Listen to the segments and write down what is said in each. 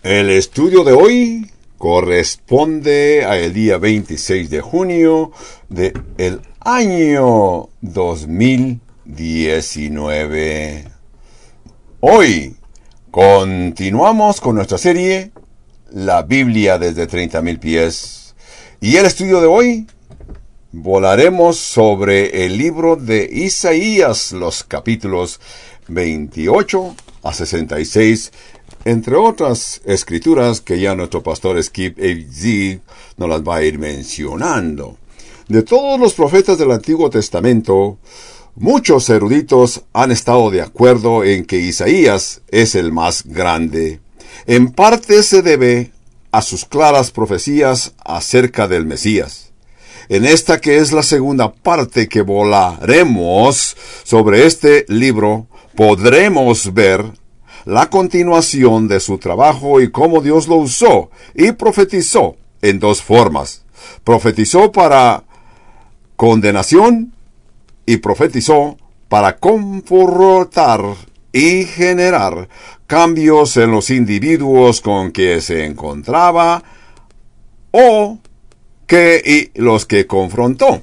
El estudio de hoy corresponde al día 26 de junio del año 2019. Hoy continuamos con nuestra serie La Biblia desde 30,000 pies. Y el estudio de hoy volaremos sobre el libro de Isaías, los capítulos 28 a 66, entre otras escrituras que ya nuestro pastor Skip A.Z. nos las va a ir mencionando. De todos los profetas del Antiguo Testamento, muchos eruditos han estado de acuerdo en que Isaías es el más grande. En parte se debe a sus claras profecías acerca del Mesías. En esta que es la segunda parte que volaremos sobre este libro, podremos ver la continuación de su trabajo y cómo Dios lo usó y profetizó en dos formas. Profetizó para condenación y profetizó para confortar y generar cambios en los individuos con que se encontraba y los que confrontó.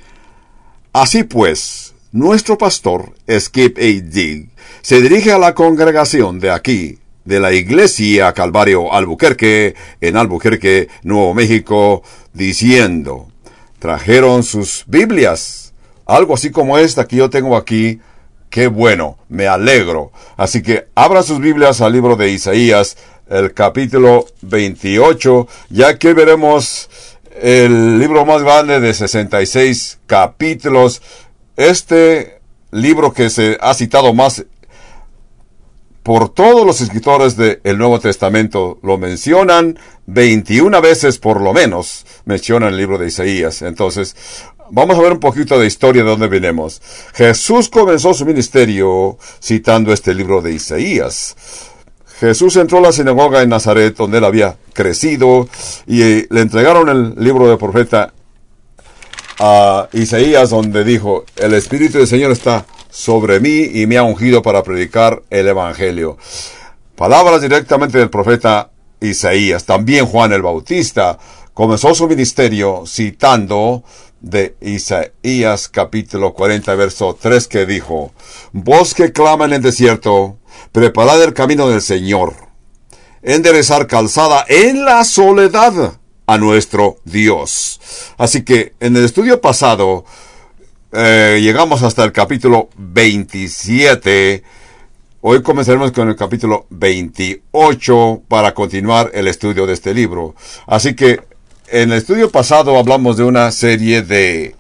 Así pues, nuestro pastor, Skip A.Z., se dirige a la congregación de aquí, de la Iglesia Calvario Albuquerque, en Albuquerque, Nuevo México, diciendo: trajeron sus Biblias, algo así como esta que yo tengo aquí. ¡Qué bueno! Me alegro. Así que abra sus Biblias al libro de Isaías, el capítulo 28, ya que veremos el libro más grande de 66 capítulos. Este libro que se ha citado más por todos los escritores del Nuevo Testamento, lo mencionan 21 veces por lo menos, mencionan el libro de Isaías. Entonces, vamos a ver un poquito de historia de dónde venimos. Jesús comenzó su ministerio citando este libro de Isaías. Jesús entró a la sinagoga en Nazaret, donde él había crecido, y le entregaron el libro del profeta a Isaías, donde dijo: el Espíritu del Señor está sobre mí y me ha ungido para predicar el Evangelio. Palabras directamente del profeta Isaías. También Juan el Bautista comenzó su ministerio citando de Isaías capítulo 40, verso 3, que dijo: voz que clama en el desierto, preparad el camino del Señor, enderezar calzada en la soledad a nuestro Dios. Así que en el estudio pasado llegamos hasta el capítulo 27. Hoy comenzaremos con el capítulo 28 para continuar el estudio de este libro. Así que en el estudio pasado hablamos de una serie de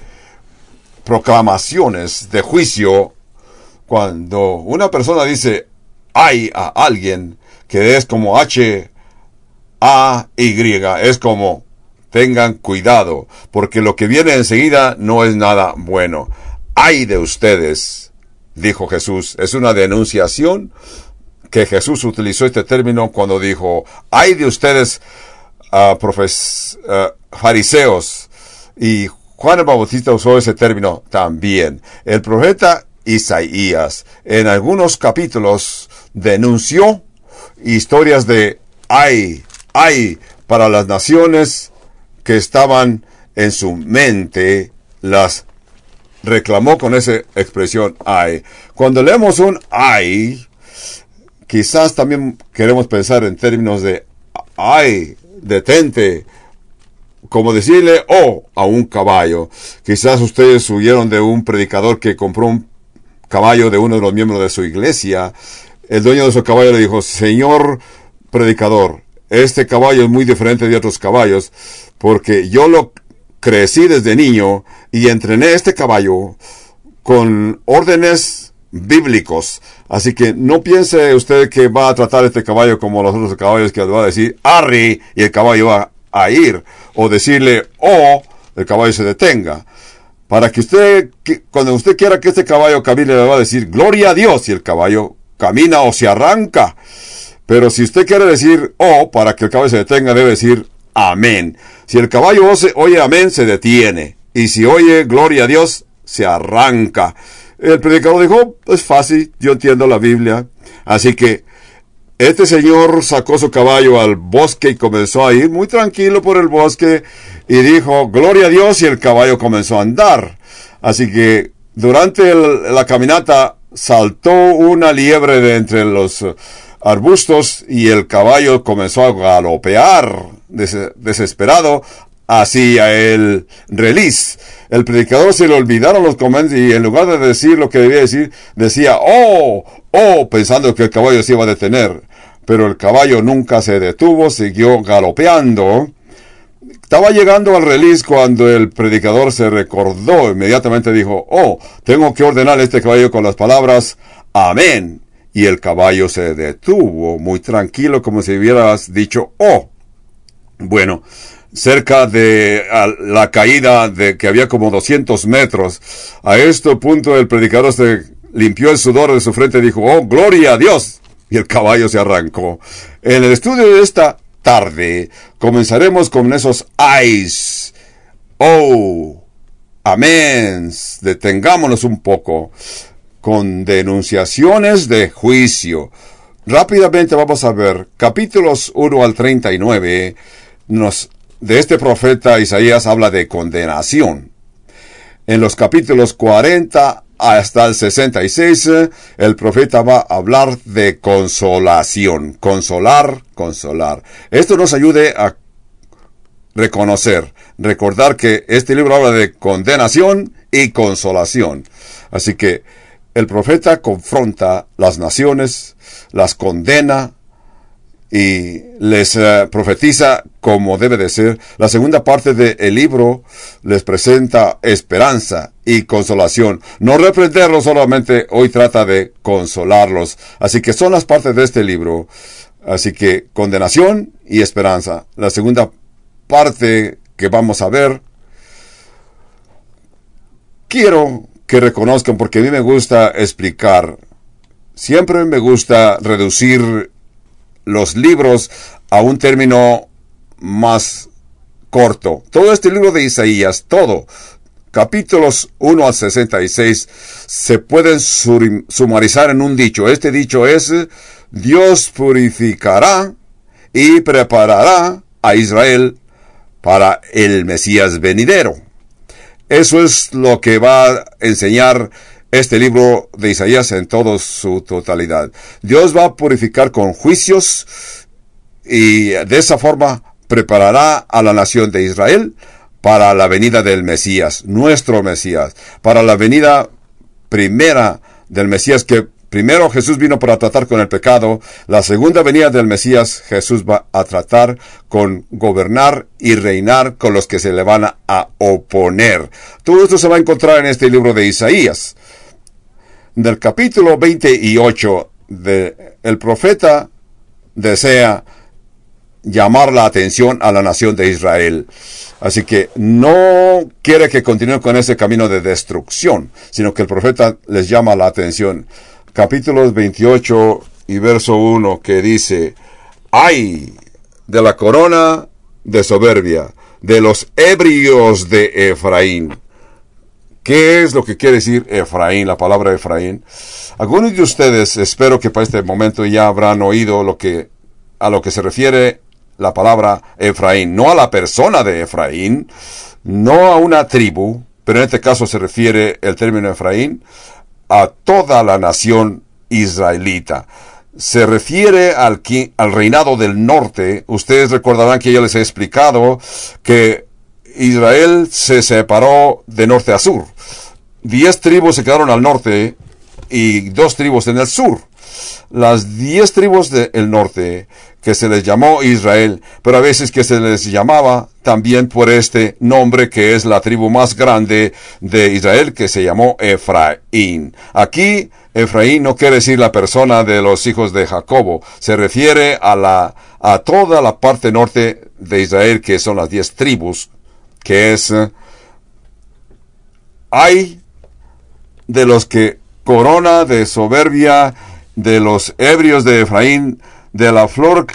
proclamaciones de juicio. Cuando una persona dice ay a alguien, que es como H-A-Y, es como: tengan cuidado, porque lo que viene enseguida no es nada bueno. Ay de ustedes, dijo Jesús. Es una denunciación que Jesús utilizó este término cuando dijo: ay de ustedes, fariseos. Y Juan el Bautista usó ese término también. El profeta Isaías en algunos capítulos denunció historias de ay para las naciones que estaban en su mente, las reclamó con esa expresión ay. Cuando leemos un ay, quizás también queremos pensar en términos de ay, detente, como decirle a un caballo. Quizás ustedes huyeron de un predicador que compró un caballo de uno de los miembros de su iglesia. El dueño de su caballo le dijo: señor predicador, este caballo es muy diferente de otros caballos, porque yo lo crecí desde niño y entrené este caballo con órdenes bíblicos. Así que no piense usted que va a tratar este caballo como los otros caballos, que le va a decir arri y el caballo va a ir, o decirle el caballo se detenga. Para que usted, cuando usted quiera que este caballo camine, le va a decir gloria a Dios, y el caballo camina o se arranca. Pero si usted quiere decir para que el caballo se detenga, debe decir amén. Si el caballo oye amén, se detiene. Y si oye gloria a Dios, se arranca. El predicador dijo: es fácil, yo entiendo la Biblia. Así que Este señor sacó su caballo al bosque y comenzó a ir muy tranquilo por el bosque y dijo, gloria a Dios, y el caballo comenzó a andar. Así que durante la caminata saltó una liebre de entre los arbustos y el caballo comenzó a galopear desesperado hacia el release. El predicador se le olvidaron los comandos y en lugar de decir lo que debía decir, decía, oh, pensando que el caballo se iba a detener. Pero el caballo nunca se detuvo, siguió galopeando. Estaba llegando al release cuando el predicador se recordó, inmediatamente dijo, oh, tengo que ordenar este caballo con las palabras, amén. Y el caballo se detuvo, muy tranquilo, como si hubieras dicho, oh. Bueno, cerca de la caída de que había como 200 metros, a este punto el predicador se limpió el sudor de su frente y dijo, oh, gloria a Dios. Y el caballo se arrancó. En el estudio de esta tarde comenzaremos con esos ayes. Oh, amén. Detengámonos un poco con denunciaciones de juicio. Rápidamente vamos a ver capítulos 1 al 39. De este profeta Isaías habla de condenación. En los capítulos 40 hasta el 66, el profeta va a hablar de consolación. Consolar. Esto nos ayude a recordar que este libro habla de condenación y consolación. Así que el profeta confronta las naciones, las condena y les profetiza como debe de ser. La segunda parte del libro les presenta esperanza y consolación. No reprenderlos solamente, hoy trata de consolarlos. Así que son las partes de este libro. Así que condenación y esperanza. La segunda parte que vamos a ver, quiero que reconozcan, porque a mí me gusta explicar. Siempre me gusta reducir los libros a un término más corto. Todo este libro de Isaías, todo, capítulos 1 al 66, se pueden sumarizar en un dicho. Este dicho es, Dios purificará y preparará a Israel para el Mesías venidero. Eso es lo que va a enseñar este libro de Isaías en toda su totalidad. Dios va a purificar con juicios y de esa forma preparará a la nación de Israel para la venida del Mesías, nuestro Mesías, para la venida primera del Mesías, que primero Jesús vino para tratar con el pecado. La segunda venida del Mesías, Jesús va a tratar con gobernar y reinar con los que se le van a oponer. Todo esto se va a encontrar en este libro de Isaías. Del capítulo 28, el profeta desea llamar la atención a la nación de Israel. Así que no quiere que continúen con ese camino de destrucción, sino que el profeta les llama la atención. Capítulos 28 y verso 1, que dice, ¡ay de la corona de soberbia, de los ebrios de Efraín! ¿Qué es lo que quiere decir Efraín, la palabra Efraín? Algunos de ustedes, espero que para este momento ya habrán oído a lo que se refiere la palabra Efraín. No a la persona de Efraín, no a una tribu, pero en este caso se refiere el término Efraín a toda la nación israelita. Se refiere al reinado del norte. Ustedes recordarán que yo les he explicado que Israel se separó de norte a sur. 10 tribus se quedaron al norte y 2 tribus en el sur. Las 10 tribus del norte, que se les llamó Israel, pero a veces que se les llamaba también por este nombre, que es la tribu más grande de Israel, que se llamó Efraín. Aquí Efraín no quiere decir la persona de los hijos de Jacobo, se refiere a toda la parte norte de Israel, que son las 10 tribus, que es, hay de los que corona de soberbia, de los ebrios de Efraín, de la flor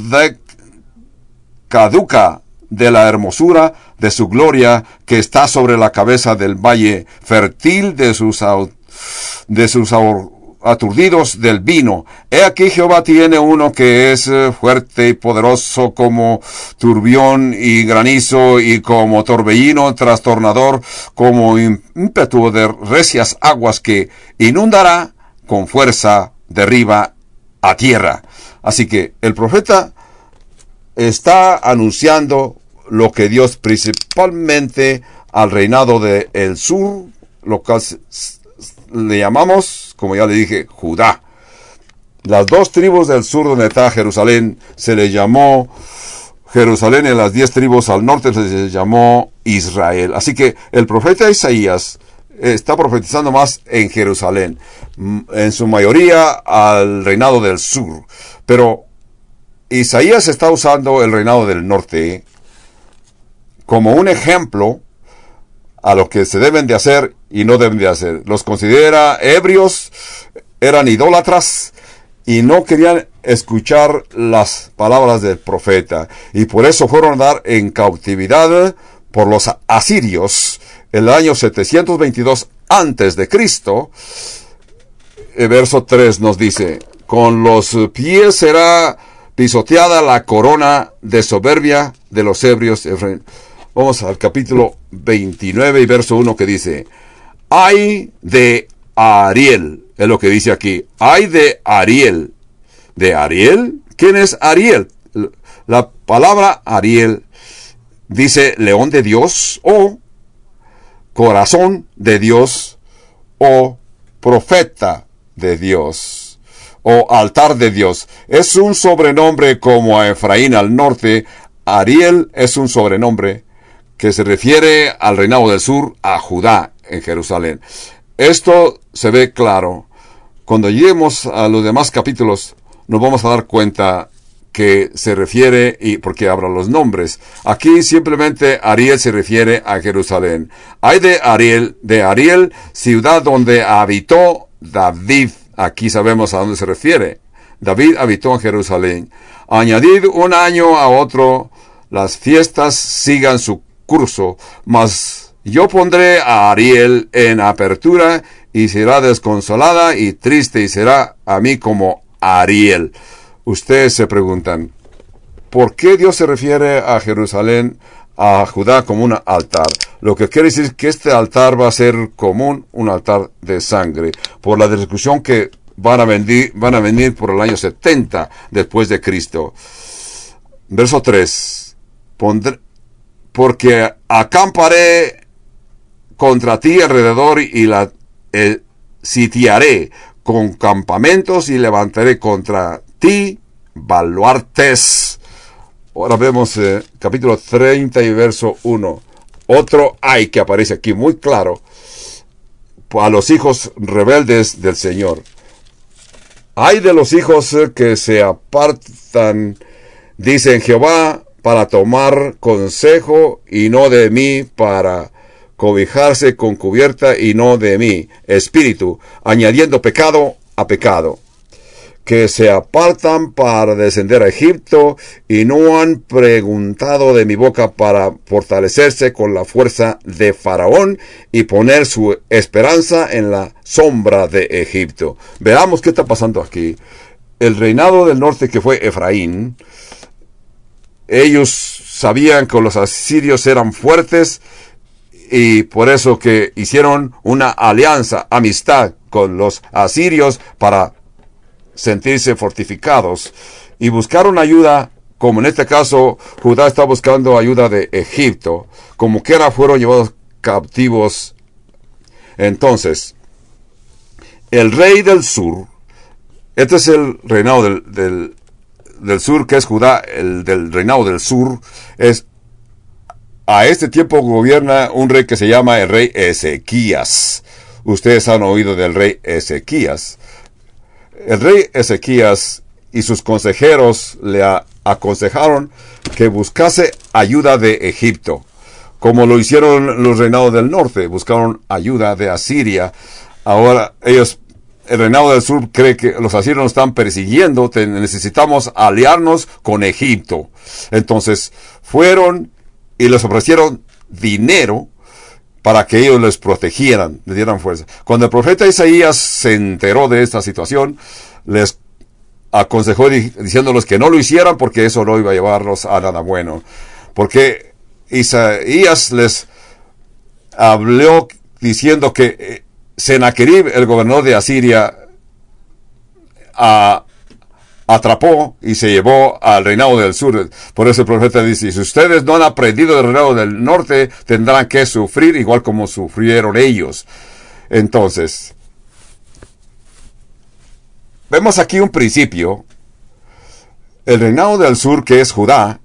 caduca, de la hermosura de su gloria, que está sobre la cabeza del valle fértil de sus aturdidos del vino. He aquí Jehová tiene uno que es fuerte y poderoso como turbión y granizo y como torbellino trastornador, como ímpetu de recias aguas que inundará con fuerza derriba a tierra. Así que el profeta está anunciando lo que Dios principalmente al reinado del sur, lo cual le llamamos, como ya le dije, Judá. Las dos tribus del sur donde está Jerusalén se le llamó Jerusalén, y las 10 tribus al norte se les llamó Israel. Así que el profeta Isaías está profetizando más en Jerusalén, en su mayoría al reinado del sur. Pero Isaías está usando el reinado del norte como un ejemplo a lo que se deben de hacer y no deben de hacer. Los considera ebrios, eran idólatras y no querían escuchar las palabras del profeta. Y por eso fueron a dar en cautividad por los asirios el año 722 antes de Cristo. El verso 3 nos dice: con los pies será pisoteada la corona de soberbia de los ebrios. Vamos al capítulo 29 y verso 1 que dice: ay de Ariel, es lo que dice aquí. Ay de Ariel. ¿De Ariel? ¿Quién es Ariel? La palabra Ariel dice león de Dios, o corazón de Dios, o profeta de Dios, o altar de Dios. Es un sobrenombre como a Efraín al norte. Ariel es un sobrenombre que se refiere al reinado del sur, a Judá en Jerusalén. Esto se ve claro. Cuando lleguemos a los demás capítulos, nos vamos a dar cuenta que se refiere, y porque habla los nombres. Aquí simplemente Ariel se refiere a Jerusalén. Hay de Ariel, ciudad donde habitó David. Aquí sabemos a dónde se refiere. David habitó en Jerusalén. Añadid un año a otro, las fiestas sigan su curso, mas yo pondré a Ariel en apertura y será desconsolada y triste y será a mí como Ariel. Ustedes se preguntan, ¿por qué Dios se refiere a Jerusalén, a Judá, como un altar? Lo que quiere decir que este altar va a ser común, un altar de sangre, por la destrucción que van a venir por el año 70 después de Cristo. Verso 3. Porque acamparé contra ti alrededor y la sitiaré con campamentos y levantaré contra ti baluartes. Ahora vemos capítulo 30 y verso 1. Otro ay que aparece aquí muy claro a los hijos rebeldes del Señor. Ay de los hijos que se apartan, dicen Jehová, para tomar consejo y no de mí, para cobijarse con cubierta y no de mí, espíritu, añadiendo pecado a pecado, que se apartan para descender a Egipto y no han preguntado de mi boca para fortalecerse con la fuerza de Faraón y poner su esperanza en la sombra de Egipto. Veamos qué está pasando aquí. El reinado del norte, que fue Efraín, ellos sabían que los asirios eran fuertes y por eso que hicieron una alianza, amistad con los asirios para sentirse fortificados y buscaron ayuda, como en este caso Judá está buscando ayuda de Egipto. Como quiera fueron llevados captivos. Entonces, el rey del sur, este es el reinado del sur, que es Judá. El del reinado del sur es, a este tiempo gobierna un rey que se llama el rey Ezequías. Ustedes han oído del rey Ezequías. El rey Ezequías y sus consejeros le aconsejaron que buscase ayuda de Egipto, como lo hicieron los reinados del norte, buscaron ayuda de Asiria. Ahora ellos, el reinado del sur, cree que los asirios nos están persiguiendo, necesitamos aliarnos con Egipto. Entonces fueron y les ofrecieron dinero, para que ellos les protegieran, les dieran fuerza. Cuando el profeta Isaías se enteró de esta situación, les aconsejó diciéndoles que no lo hicieran porque eso no iba a llevarlos a nada bueno. Porque Isaías les habló diciendo que Sennacherib, el gobernador de Asiria, atrapó y se llevó al reinado del sur. Por eso el profeta dice, si ustedes no han aprendido del reinado del norte, tendrán que sufrir igual como sufrieron ellos. Entonces, vemos aquí un principio. El reinado del sur, que es Judá,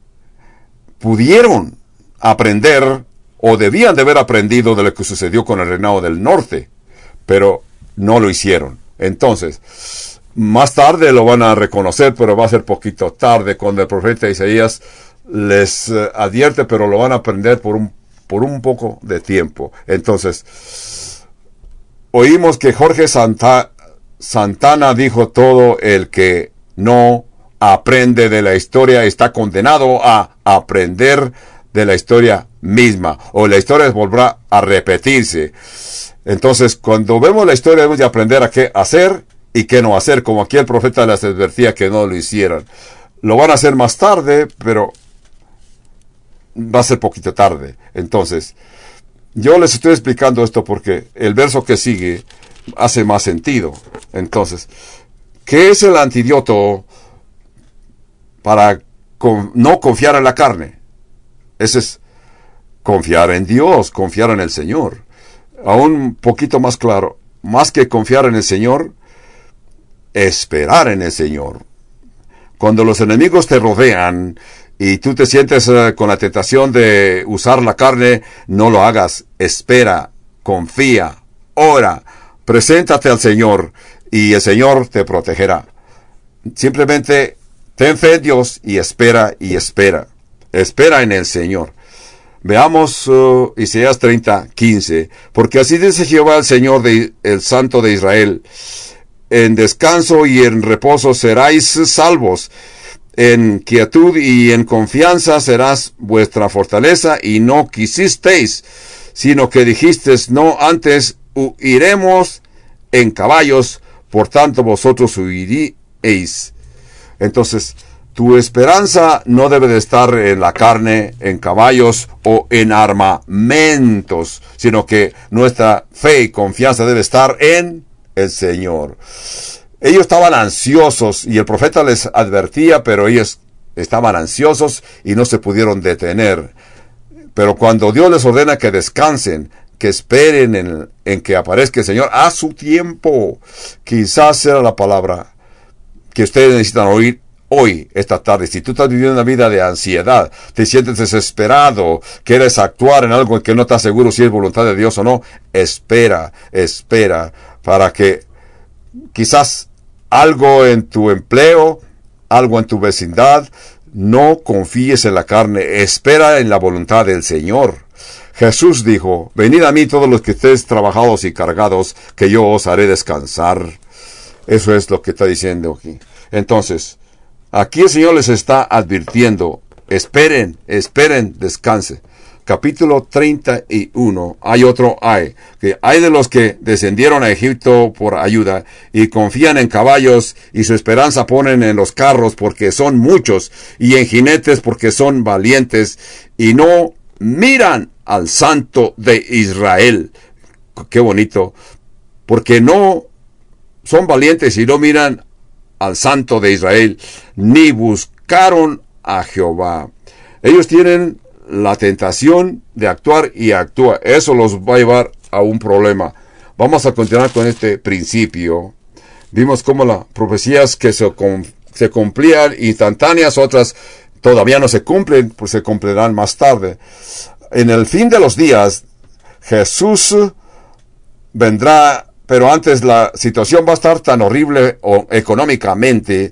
pudieron aprender o debían de haber aprendido de lo que sucedió con el reinado del norte, pero no lo hicieron. Entonces, más tarde lo van a reconocer, pero va a ser poquito tarde cuando el profeta Isaías les advierte, pero lo van a aprender por un poco de tiempo. Entonces, oímos que Jorge Santana dijo, todo el que no aprende de la historia está condenado a aprender de la historia misma, o la historia volverá a repetirse. Entonces, cuando vemos la historia, debemos de aprender a qué hacer y qué no hacer, como aquí el profeta les advertía que no lo hicieran. Lo van a hacer más tarde, pero va a ser poquito tarde. Entonces, yo les estoy explicando esto porque el verso que sigue hace más sentido. Entonces, ¿qué es el antídoto para no confiar en la carne? Ese es confiar en Dios, confiar en el Señor. Aún un poquito más claro, más que confiar en el Señor, esperar en el Señor. Cuando los enemigos te rodean y tú te sientes con la tentación de usar la carne, no lo hagas. Espera, confía, ora, preséntate al Señor y el Señor te protegerá. Simplemente ten fe en Dios y espera y espera. Espera en el Señor. Veamos Isaías 30:15. Porque así dice Jehová el Señor, el Santo de Israel: en descanso y en reposo seráis salvos. En quietud y en confianza serás vuestra fortaleza, y no quisisteis, sino que dijisteis, no, antes iremos en caballos, por tanto vosotros huiréis. Entonces, tu esperanza no debe de estar en la carne, en caballos o en armamentos, sino que nuestra fe y confianza debe estar en el Señor. Ellos estaban ansiosos y el profeta les advertía, pero ellos estaban ansiosos y no se pudieron detener. Pero cuando Dios les ordena que descansen, que esperen en que aparezca el Señor a su tiempo, quizás sea la palabra que ustedes necesitan oír hoy, esta tarde. Si tú estás viviendo una vida de ansiedad, te sientes desesperado, quieres actuar en algo en que no estás seguro si es voluntad de Dios o no, espera, para que quizás algo en tu empleo, algo en tu vecindad, no confíes en la carne, espera en la voluntad del Señor. Jesús dijo, venid a mí todos los que estéis trabajados y cargados, que yo os haré descansar. Eso es lo que está diciendo aquí. Entonces, aquí el Señor les está advirtiendo, esperen, descanse. Capítulo 31, que hay de los que descendieron a Egipto por ayuda y confían en caballos y su esperanza ponen en los carros porque son muchos y en jinetes porque son valientes y no miran al Santo de Israel. Qué bonito, porque no son valientes y no miran al Santo de Israel, ni buscaron a Jehová. Ellos tienen la tentación de actuar y actúa. Eso los va a llevar a un problema. Vamos a continuar con este principio. Vimos cómo las profecías que se cumplían instantáneas, otras todavía no se cumplen, pues se cumplirán más tarde. En el fin de los días, Jesús vendrá, pero antes la situación va a estar tan horrible económicamente,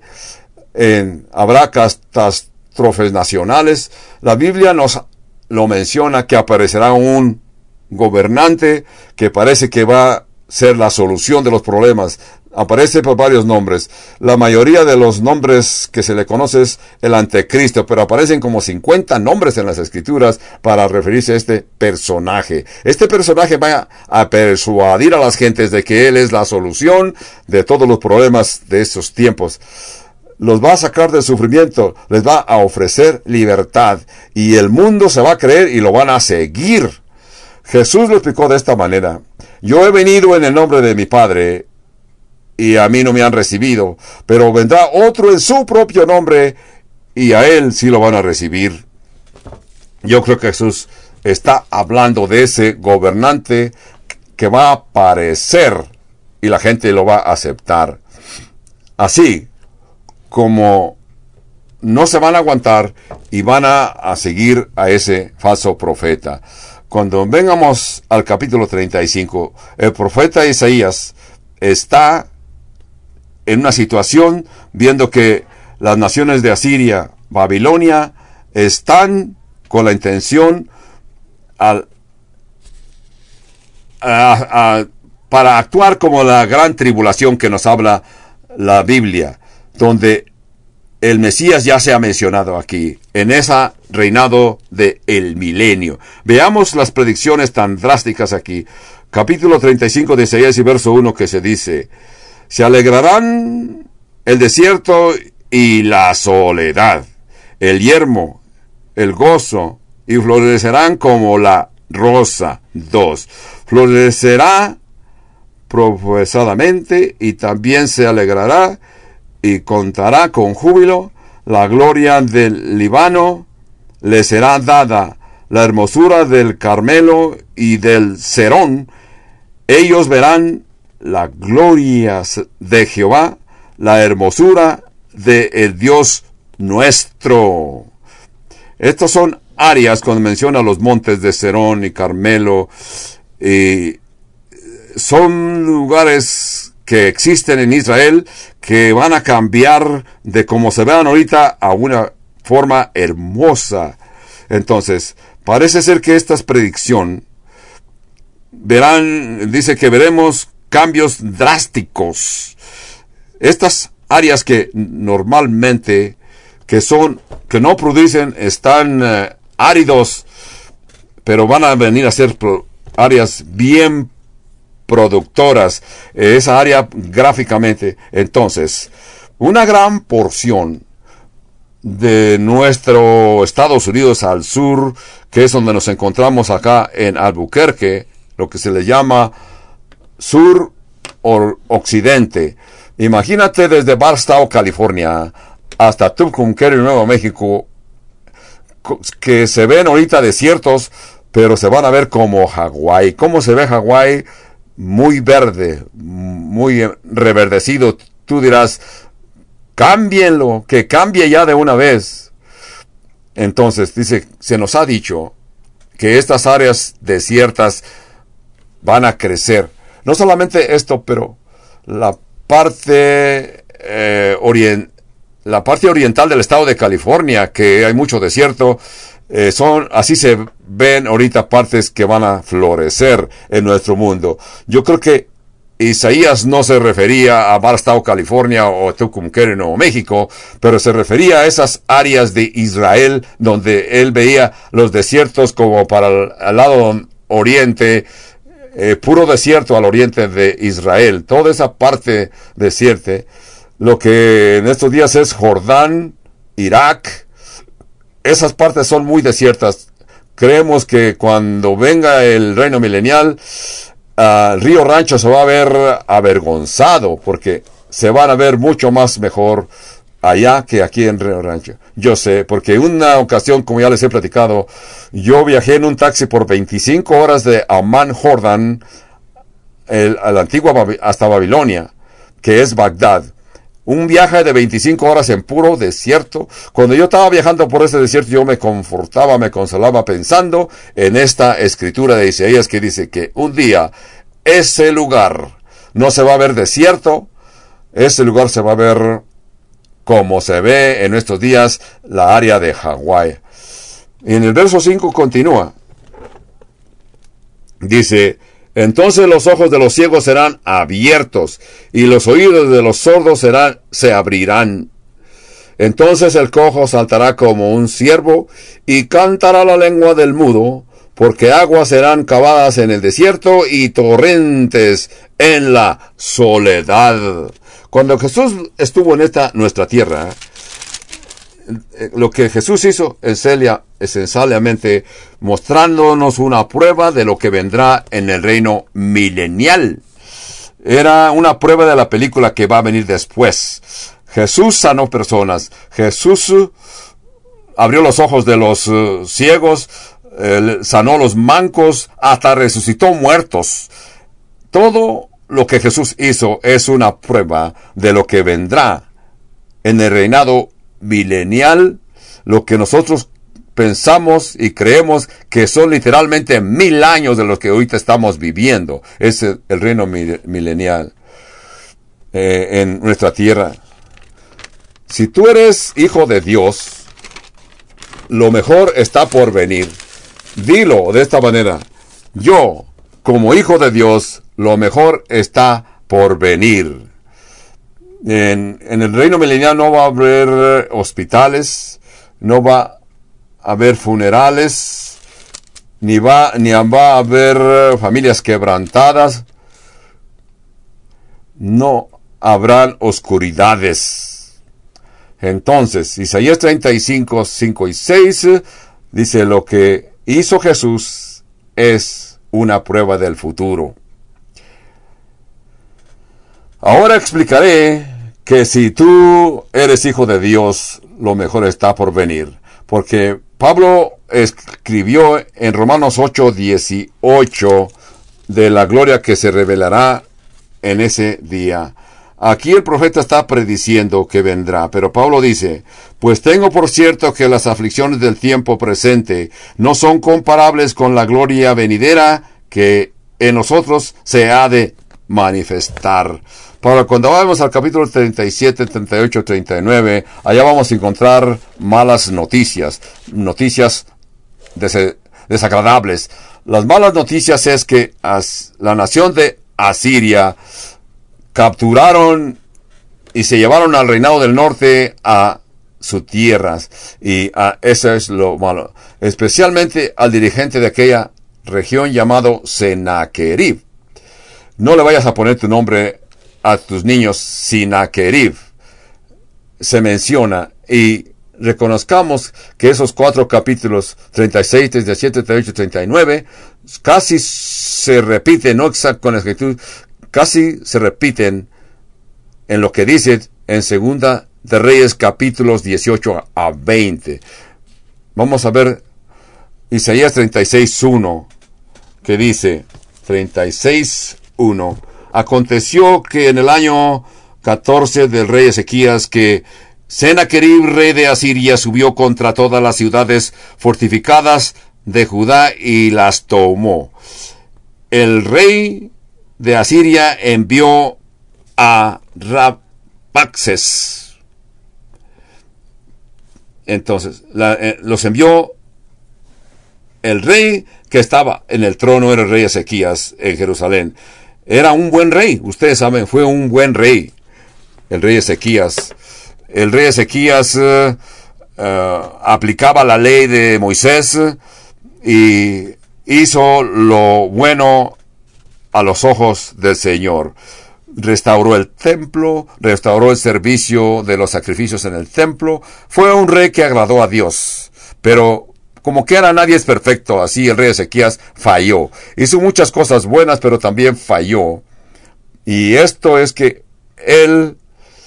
habrá catástrofes nacionales. La Biblia nos lo menciona, que aparecerá un gobernante que parece que va a ser la solución de los problemas. aparece por varios nombres. La mayoría de los nombres que se le conoce es el anticristo, pero aparecen como 50 nombres en las escrituras para referirse a este personaje. Este personaje va a persuadir a las gentes de que él es la solución de todos los problemas de esos tiempos. Los va a sacar del sufrimiento, les va a ofrecer libertad, y el mundo se va a creer y lo van a seguir. Jesús lo explicó de esta manera: yo he venido en el nombre de mi Padre, y a mí no me han recibido, pero vendrá otro en su propio nombre, y a él sí lo van a recibir. Yo creo que Jesús está hablando de ese gobernante que va a aparecer, y la gente lo va a aceptar. Así como no se van a aguantar y van a seguir a ese falso profeta. Cuando vengamos al capítulo 35, el profeta Isaías está en una situación viendo que las naciones de Asiria, Babilonia, están con la intención para actuar como la gran tribulación que nos habla la Biblia, donde el Mesías ya se ha mencionado aquí, en ese reinado de el milenio. Veamos las predicciones tan drásticas aquí. Capítulo 35 de Isaías y verso 1, que se dice: se alegrarán el desierto y la soledad, el yermo, el gozo, y florecerán como la rosa. 2. Florecerá profesadamente, y también se alegrará y contará con júbilo. La gloria del Líbano le será dada, la hermosura del Carmelo y del Serón. Ellos verán la gloria de Jehová, la hermosura de el Dios nuestro. Estas son áreas cuando menciona los montes de Serón y Carmelo, y son lugares que existen en Israel que van a cambiar de como se vean ahorita a una forma hermosa. Entonces, parece ser que esta predicción dice que veremos cambios drásticos. Estas áreas que normalmente que no producen, están áridos, pero van a venir a ser áreas bien productoras, esa área gráficamente. Entonces, una gran porción de nuestro Estados Unidos al sur, que es donde nos encontramos acá en Albuquerque, lo que se le llama sur occidente. Imagínate desde Barstow, California, hasta Tucumcari, Nuevo México, que se ven ahorita desiertos, pero se van a ver como Hawái. ¿Cómo se ve Hawái? Muy verde, muy reverdecido. Tú dirás, cámbienlo, que cambie ya de una vez. Entonces, dice, se nos ha dicho que estas áreas desiertas van a crecer. No solamente esto, pero la parte oriental del estado de California, que hay mucho desierto, así se ven ahorita partes que van a florecer en nuestro mundo. Yo creo que Isaías no se refería a Barstow, California, o Tucumcari, Nuevo México, pero se refería a esas áreas de Israel donde él veía los desiertos como para el lado oriente, puro desierto al oriente de Israel. Toda esa parte desierta, lo que en estos días es Jordán, Irak, esas partes son muy desiertas. Creemos que cuando venga el reino milenial, Río Rancho se va a ver avergonzado, porque se van a ver mucho más mejor allá que aquí en Río Rancho. Yo sé, porque una ocasión, como ya les he platicado, yo viajé en un taxi por 25 horas de Amman, Jordán, a la antigua hasta Babilonia, que es Bagdad. Un viaje de 25 horas en puro desierto. Cuando yo estaba viajando por ese desierto, yo me confortaba, me consolaba pensando en esta escritura de Isaías que dice que un día ese lugar no se va a ver desierto, ese lugar se va a ver como se ve en estos días la área de Hawái. Y en el verso 5 continúa. Dice, Entonces los ojos de los ciegos serán abiertos, y los oídos de los sordos se abrirán. Entonces el cojo saltará como un ciervo, y cantará la lengua del mudo, porque aguas serán cavadas en el desierto, y torrentes en la soledad. Cuando Jesús estuvo en nuestra tierra, lo que Jesús hizo es esencialmente mostrándonos una prueba de lo que vendrá en el reino milenial. Era una prueba de la película que va a venir después. Jesús sanó personas. Jesús abrió los ojos de los ciegos, sanó los mancos, hasta resucitó muertos. Todo lo que Jesús hizo es una prueba de lo que vendrá en el reinado milenial, lo que nosotros pensamos y creemos que son literalmente 1000 años de los que ahorita estamos viviendo. Es el reino milenial en nuestra tierra. Si tú eres hijo de Dios, lo mejor está por venir. Dilo de esta manera: yo, como hijo de Dios, lo mejor está por venir. En el reino milenial no va a haber hospitales, no va a haber funerales, ni va a haber familias quebrantadas, no habrán oscuridades. Entonces, Isaías 35, 5 y 6 dice: lo que hizo Jesús es una prueba del futuro. Ahora explicaré que si tú eres hijo de Dios, lo mejor está por venir. Porque Pablo escribió en Romanos 8, 18 de la gloria que se revelará en ese día. Aquí el profeta está prediciendo que vendrá, pero Pablo dice: pues tengo por cierto que las aflicciones del tiempo presente no son comparables con la gloria venidera que en nosotros se ha de manifestar. Para cuando vamos al capítulo 37, 38, 39, allá vamos a encontrar malas noticias, noticias desagradables. Las malas noticias es que la nación de Asiria capturaron y se llevaron al reinado del norte a sus tierras, y eso es lo malo, especialmente al dirigente de aquella región llamado Sennacherib. No le vayas a poner tu nombre a tus niños Sennacherib. Se menciona, y reconozcamos que esos 4 capítulos, 36, 37, 38, 39, casi se repiten, no exacto con exactitud, casi se repiten en lo que dice en Segunda de Reyes capítulos 18 a 20. Vamos a ver Isaías 36, 1, que dice 36, 1. Aconteció que en el año 14 del rey Ezequías, que Sennacherib, rey de Asiria, subió contra todas las ciudades fortificadas de Judá y las tomó. El rey de Asiria envió a Rabsaces. Entonces, los envió el rey que estaba en el trono, era el rey Ezequías en Jerusalén. Era un buen rey, ustedes saben, fue un buen rey, el rey Ezequías. El rey Ezequías aplicaba la ley de Moisés y hizo lo bueno a los ojos del Señor. Restauró el templo, restauró el servicio de los sacrificios en el templo. Fue un rey que agradó a Dios, pero como quiera, nadie es perfecto. Así el rey Ezequías falló. Hizo muchas cosas buenas, pero también falló. Y esto es que él,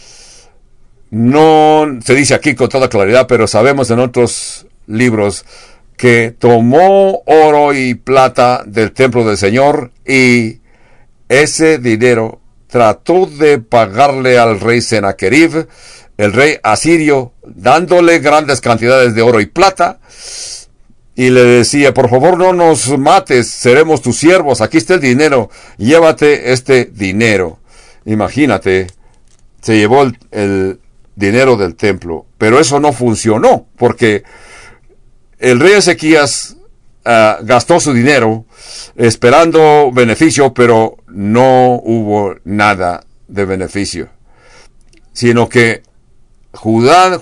no se dice aquí con toda claridad, pero sabemos en otros libros que tomó oro y plata del templo del Señor, y ese dinero trató de pagarle al rey Sennacherib, el rey asirio, dándole grandes cantidades de oro y plata. Y le decía: por favor, no nos mates, seremos tus siervos, aquí está el dinero, llévate este dinero. Imagínate, se llevó el dinero del templo, pero eso no funcionó, porque el rey Ezequías gastó su dinero esperando beneficio, pero no hubo nada de beneficio, sino que Judá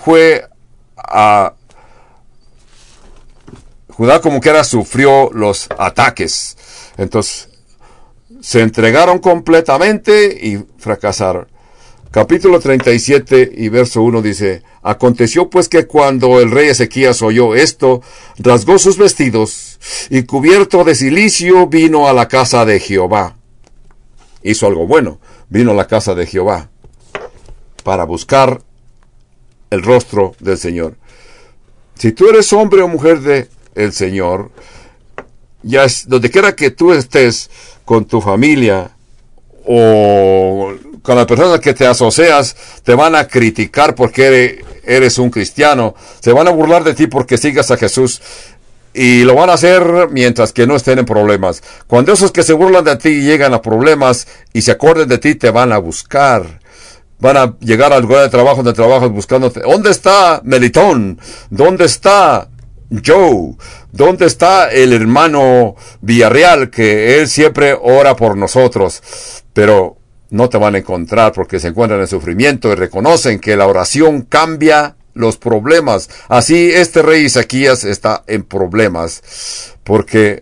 como quiera sufrió los ataques. Entonces se entregaron completamente y fracasaron. Capítulo 37 y verso 1 dice: Aconteció pues que cuando el rey Ezequías oyó esto, rasgó sus vestidos y cubierto de cilicio vino a la casa de Jehová. Hizo algo bueno, vino a la casa de Jehová para buscar el rostro del Señor. Si tú eres hombre o mujer de el Señor, ya es, donde quiera que tú estés con tu familia o con las personas que te asocias, te van a criticar porque eres un cristiano, se van a burlar de ti porque sigas a Jesús, y lo van a hacer mientras que no estén en problemas. Cuando esos que se burlan de ti llegan a problemas y se acuerden de ti, te van a buscar. Van a llegar al lugar de trabajo donde trabajas buscándote. ¿Dónde está Melitón? ¿Dónde está Joe? ¿Dónde está el hermano Villarreal, que él siempre ora por nosotros? Pero no te van a encontrar porque se encuentran en sufrimiento y reconocen que la oración cambia los problemas. Así este rey Ezequías está en problemas porque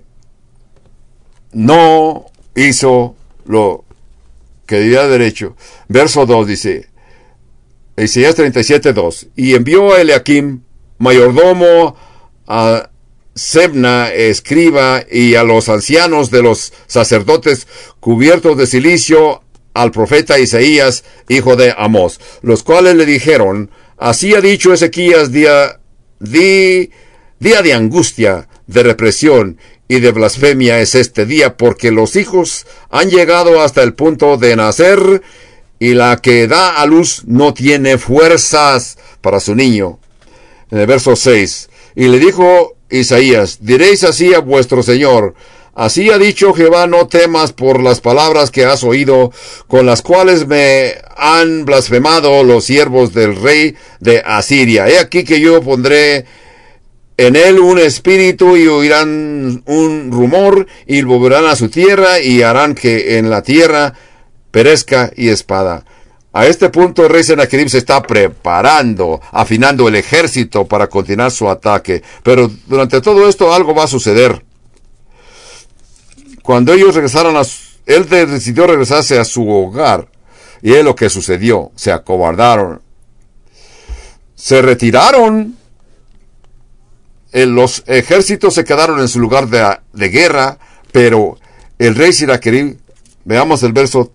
no hizo lo que debía derecho. Verso 2 dice, Isaías 37:2, y envió a Eliakim, mayordomo, a Sebna, escriba, y a los ancianos de los sacerdotes cubiertos de cilicio, al profeta Isaías, hijo de Amós, los cuales le dijeron: Así ha dicho Ezequías, día de angustia, de represión y de blasfemia es este día, porque los hijos han llegado hasta el punto de nacer, y la que da a luz no tiene fuerzas para su niño. En el verso 6, y le dijo Isaías: Diréis así a vuestro Señor: Así ha dicho Jehová, no temas por las palabras que has oído, con las cuales me han blasfemado los siervos del rey de Asiria. He aquí que yo pondré en él un espíritu, y oirán un rumor, y volverán a su tierra, y harán que en la tierra perezca y espada. A este punto el rey Sennacherib se está preparando, afinando el ejército para continuar su ataque. Pero durante todo esto algo va a suceder. Cuando ellos regresaron él decidió regresarse a su hogar. Y es lo que sucedió. Se acobardaron. Se retiraron. Los ejércitos se quedaron en su lugar de guerra. Pero el rey Sennacherib, veamos el verso.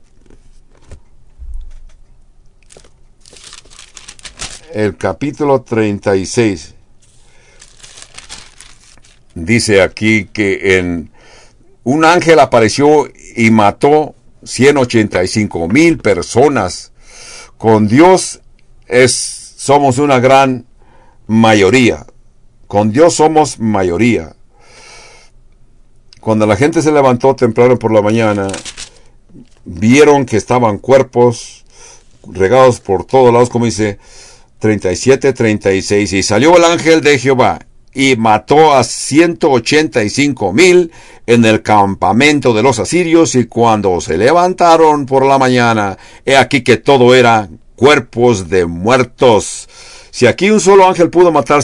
El capítulo 36. Dice aquí que un ángel apareció y mató 185,000 personas. Con Dios somos una gran mayoría. Con Dios somos mayoría. Cuando la gente se levantó temprano por la mañana, vieron que estaban cuerpos regados por todos lados, como dice 37:36. Y salió el ángel de Jehová y mató a 185,000 en el campamento de los asirios, y cuando se levantaron por la mañana, he aquí que todo era cuerpos de muertos. Si aquí un solo ángel pudo matar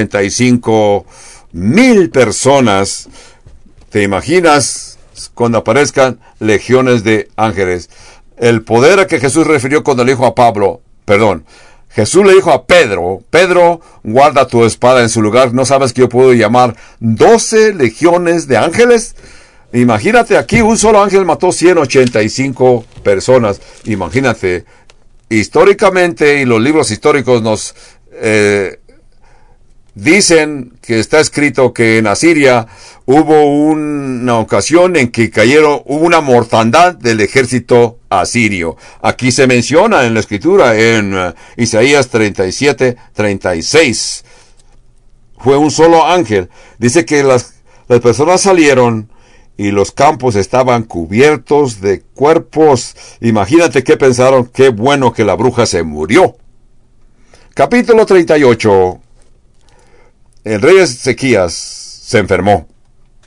185,000 personas, ¿te imaginas cuando aparezcan legiones de ángeles? El poder a que Jesús refirió cuando le dijo a Jesús le dijo a Pedro: Pedro, guarda tu espada en su lugar. ¿No sabes que yo puedo llamar 12 legiones de ángeles? Imagínate, aquí un solo ángel mató 185 personas. Imagínate, históricamente, y los libros históricos nos dicen que está escrito que en Asiria hubo una ocasión en que hubo una mortandad del ejército asirio. Aquí se menciona en la escritura, en Isaías 37:36. Fue un solo ángel. Dice que las personas salieron y los campos estaban cubiertos de cuerpos. Imagínate qué pensaron: qué bueno que la bruja se murió. Capítulo 38. El rey Ezequías se enfermó.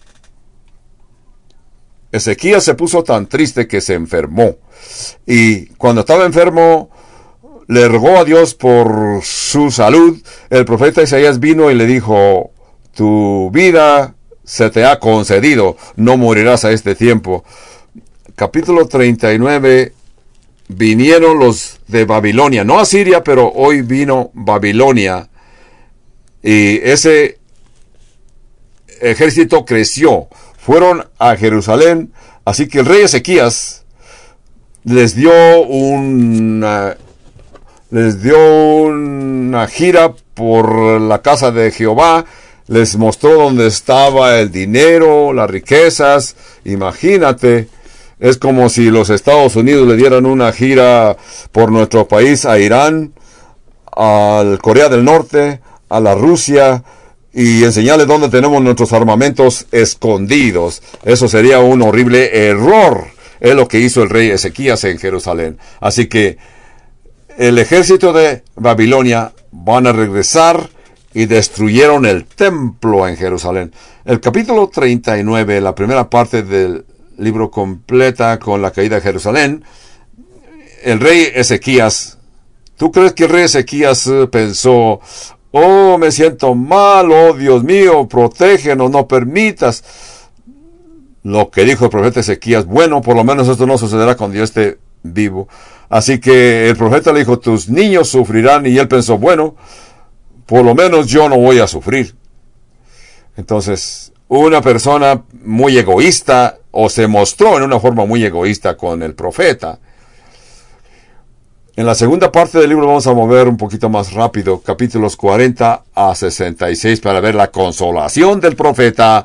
Ezequías se puso tan triste que se enfermó. Y cuando estaba enfermo, le rogó a Dios por su salud. El profeta Isaías vino y le dijo: tu vida se te ha concedido, no morirás a este tiempo. Capítulo 39, vinieron los de Babilonia, no Asiria, pero hoy vino Babilonia. Y ese ejército creció, fueron a Jerusalén. Así que el rey Ezequías les dio una gira por la casa de Jehová, les mostró dónde estaba el dinero, las riquezas. Imagínate, es como si los Estados Unidos le dieran una gira por nuestro país a Irán, a Corea del Norte, a la Rusia, y enseñarles dónde tenemos nuestros armamentos escondidos. Eso sería un horrible error. Es lo que hizo el rey Ezequías en Jerusalén. Así que el ejército de Babilonia van a regresar y destruyeron el templo en Jerusalén. El capítulo 39, la primera parte del libro completa con la caída de Jerusalén. El rey Ezequías, ¿tú crees que el rey Ezequías pensó: oh, me siento mal, oh Dios mío, protégenos, no permitas? Lo que dijo el profeta Ezequías: bueno, por lo menos esto no sucederá cuando yo esté vivo. Así que el profeta le dijo: tus niños sufrirán. Y él pensó: bueno, por lo menos yo no voy a sufrir. Entonces, una persona muy egoísta, o se mostró en una forma muy egoísta con el profeta. En la segunda parte del libro vamos a mover un poquito más rápido, capítulos 40 a 66, para ver la consolación del profeta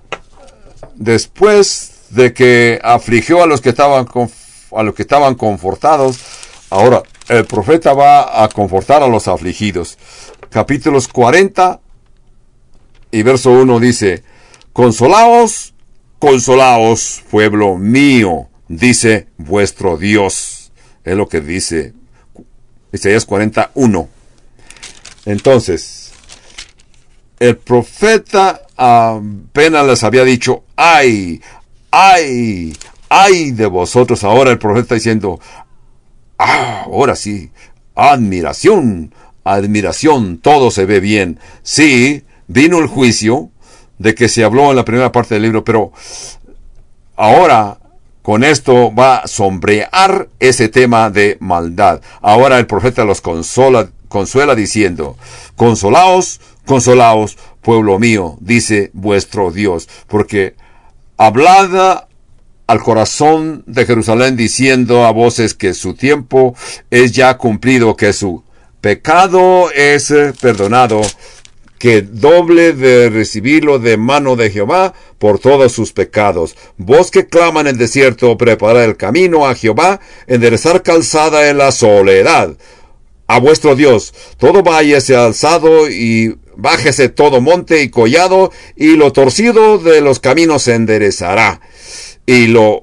después de que afligió a los que estaban confortados. Ahora el profeta va a confortar a los afligidos. Capítulos 40 y verso 1 dice: consolaos, consolaos, pueblo mío, dice vuestro Dios. Es lo que dice Isaías 41. Entonces, el profeta apenas les había dicho: ay, ay, ay de vosotros. Ahora el profeta está diciendo: ahora sí, admiración, admiración, todo se ve bien. Sí, vino el juicio de que se habló en la primera parte del libro, pero ahora con esto va a sombrear ese tema de maldad. Ahora el profeta los consuela diciendo: consolaos, consolaos, pueblo mío, dice vuestro Dios, porque hablad al corazón de Jerusalén diciendo a voces que su tiempo es ya cumplido, que su pecado es perdonado, que doble de recibirlo de mano de Jehová por todos sus pecados. Vos que claman en el desierto, preparad el camino a Jehová, enderezar calzada en la soledad. A vuestro Dios, todo valle sea alzado y bájese todo monte y collado, y lo torcido de los caminos se enderezará, y lo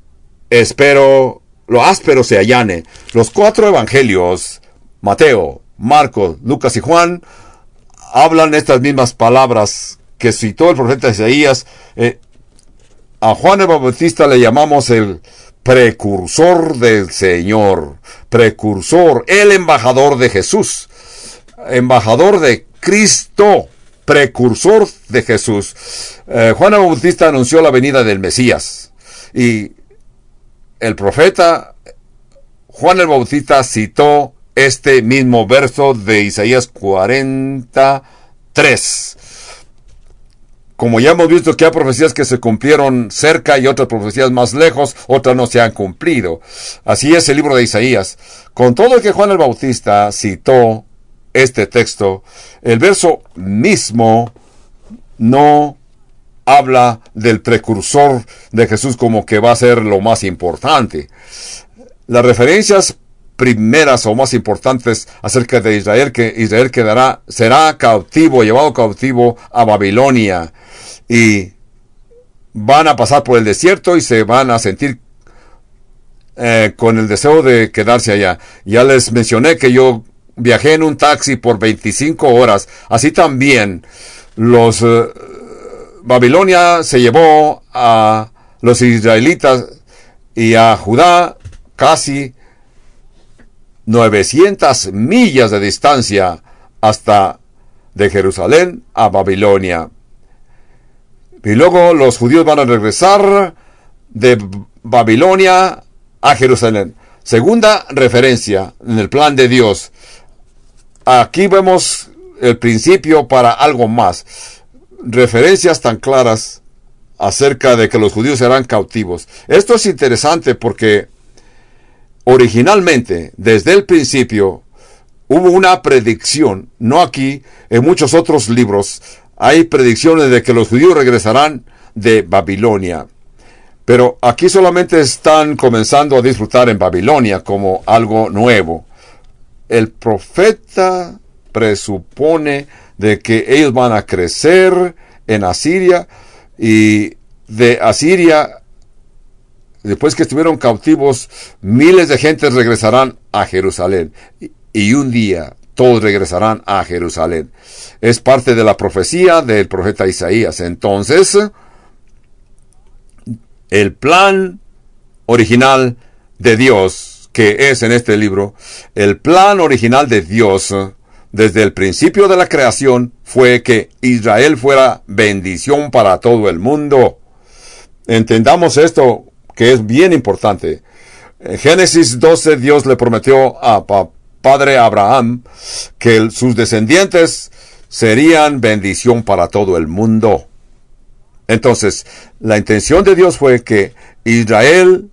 áspero se allane. Los 4 evangelios, Mateo, Marcos, Lucas y Juan, hablan estas mismas palabras que citó el profeta Isaías. A Juan el Bautista le llamamos el precursor del Señor, precursor, el embajador de Jesús, embajador de Cristo, precursor de Jesús. Juan el Bautista anunció la venida del Mesías, y el profeta Juan el Bautista citó este mismo verso de Isaías 43. Como ya hemos visto que hay profecías que se cumplieron cerca y otras profecías más lejos, otras no se han cumplido. Así es el libro de Isaías. Con todo que Juan el Bautista citó este texto, el verso mismo no habla del precursor de Jesús como que va a ser lo más importante. Las referencias primeras o más importantes acerca de Israel, que Israel será cautivo, llevado cautivo a Babilonia, y van a pasar por el desierto y se van a sentir con el deseo de quedarse allá. Ya les mencioné que yo viajé en un taxi por 25 horas. Así también Babilonia se llevó a los israelitas y a Judá casi 900 millas de distancia hasta de Jerusalén a Babilonia. Y luego los judíos van a regresar de Babilonia a Jerusalén. Segunda referencia en el plan de Dios. Aquí vemos el principio para algo más. Referencias tan claras acerca de que los judíos serán cautivos. Esto es interesante porque originalmente, desde el principio, hubo una predicción, no aquí, en muchos otros libros, hay predicciones de que los judíos regresarán de Babilonia. Pero aquí solamente están comenzando a disfrutar en Babilonia como algo nuevo. El profeta presupone de que ellos van a crecer en Asiria y de Asiria, después que estuvieron cautivos, miles de gentes regresarán a Jerusalén. Y un día todos regresarán a Jerusalén. Es parte de la profecía del profeta Isaías. Entonces, el plan original de Dios, que es en este libro, el plan original de Dios, desde el principio de la creación, fue que Israel fuera bendición para todo el mundo. Entendamos esto, que es bien importante. En Génesis 12, Dios le prometió a padre Abraham que sus descendientes serían bendición para todo el mundo. Entonces, la intención de Dios fue que Israel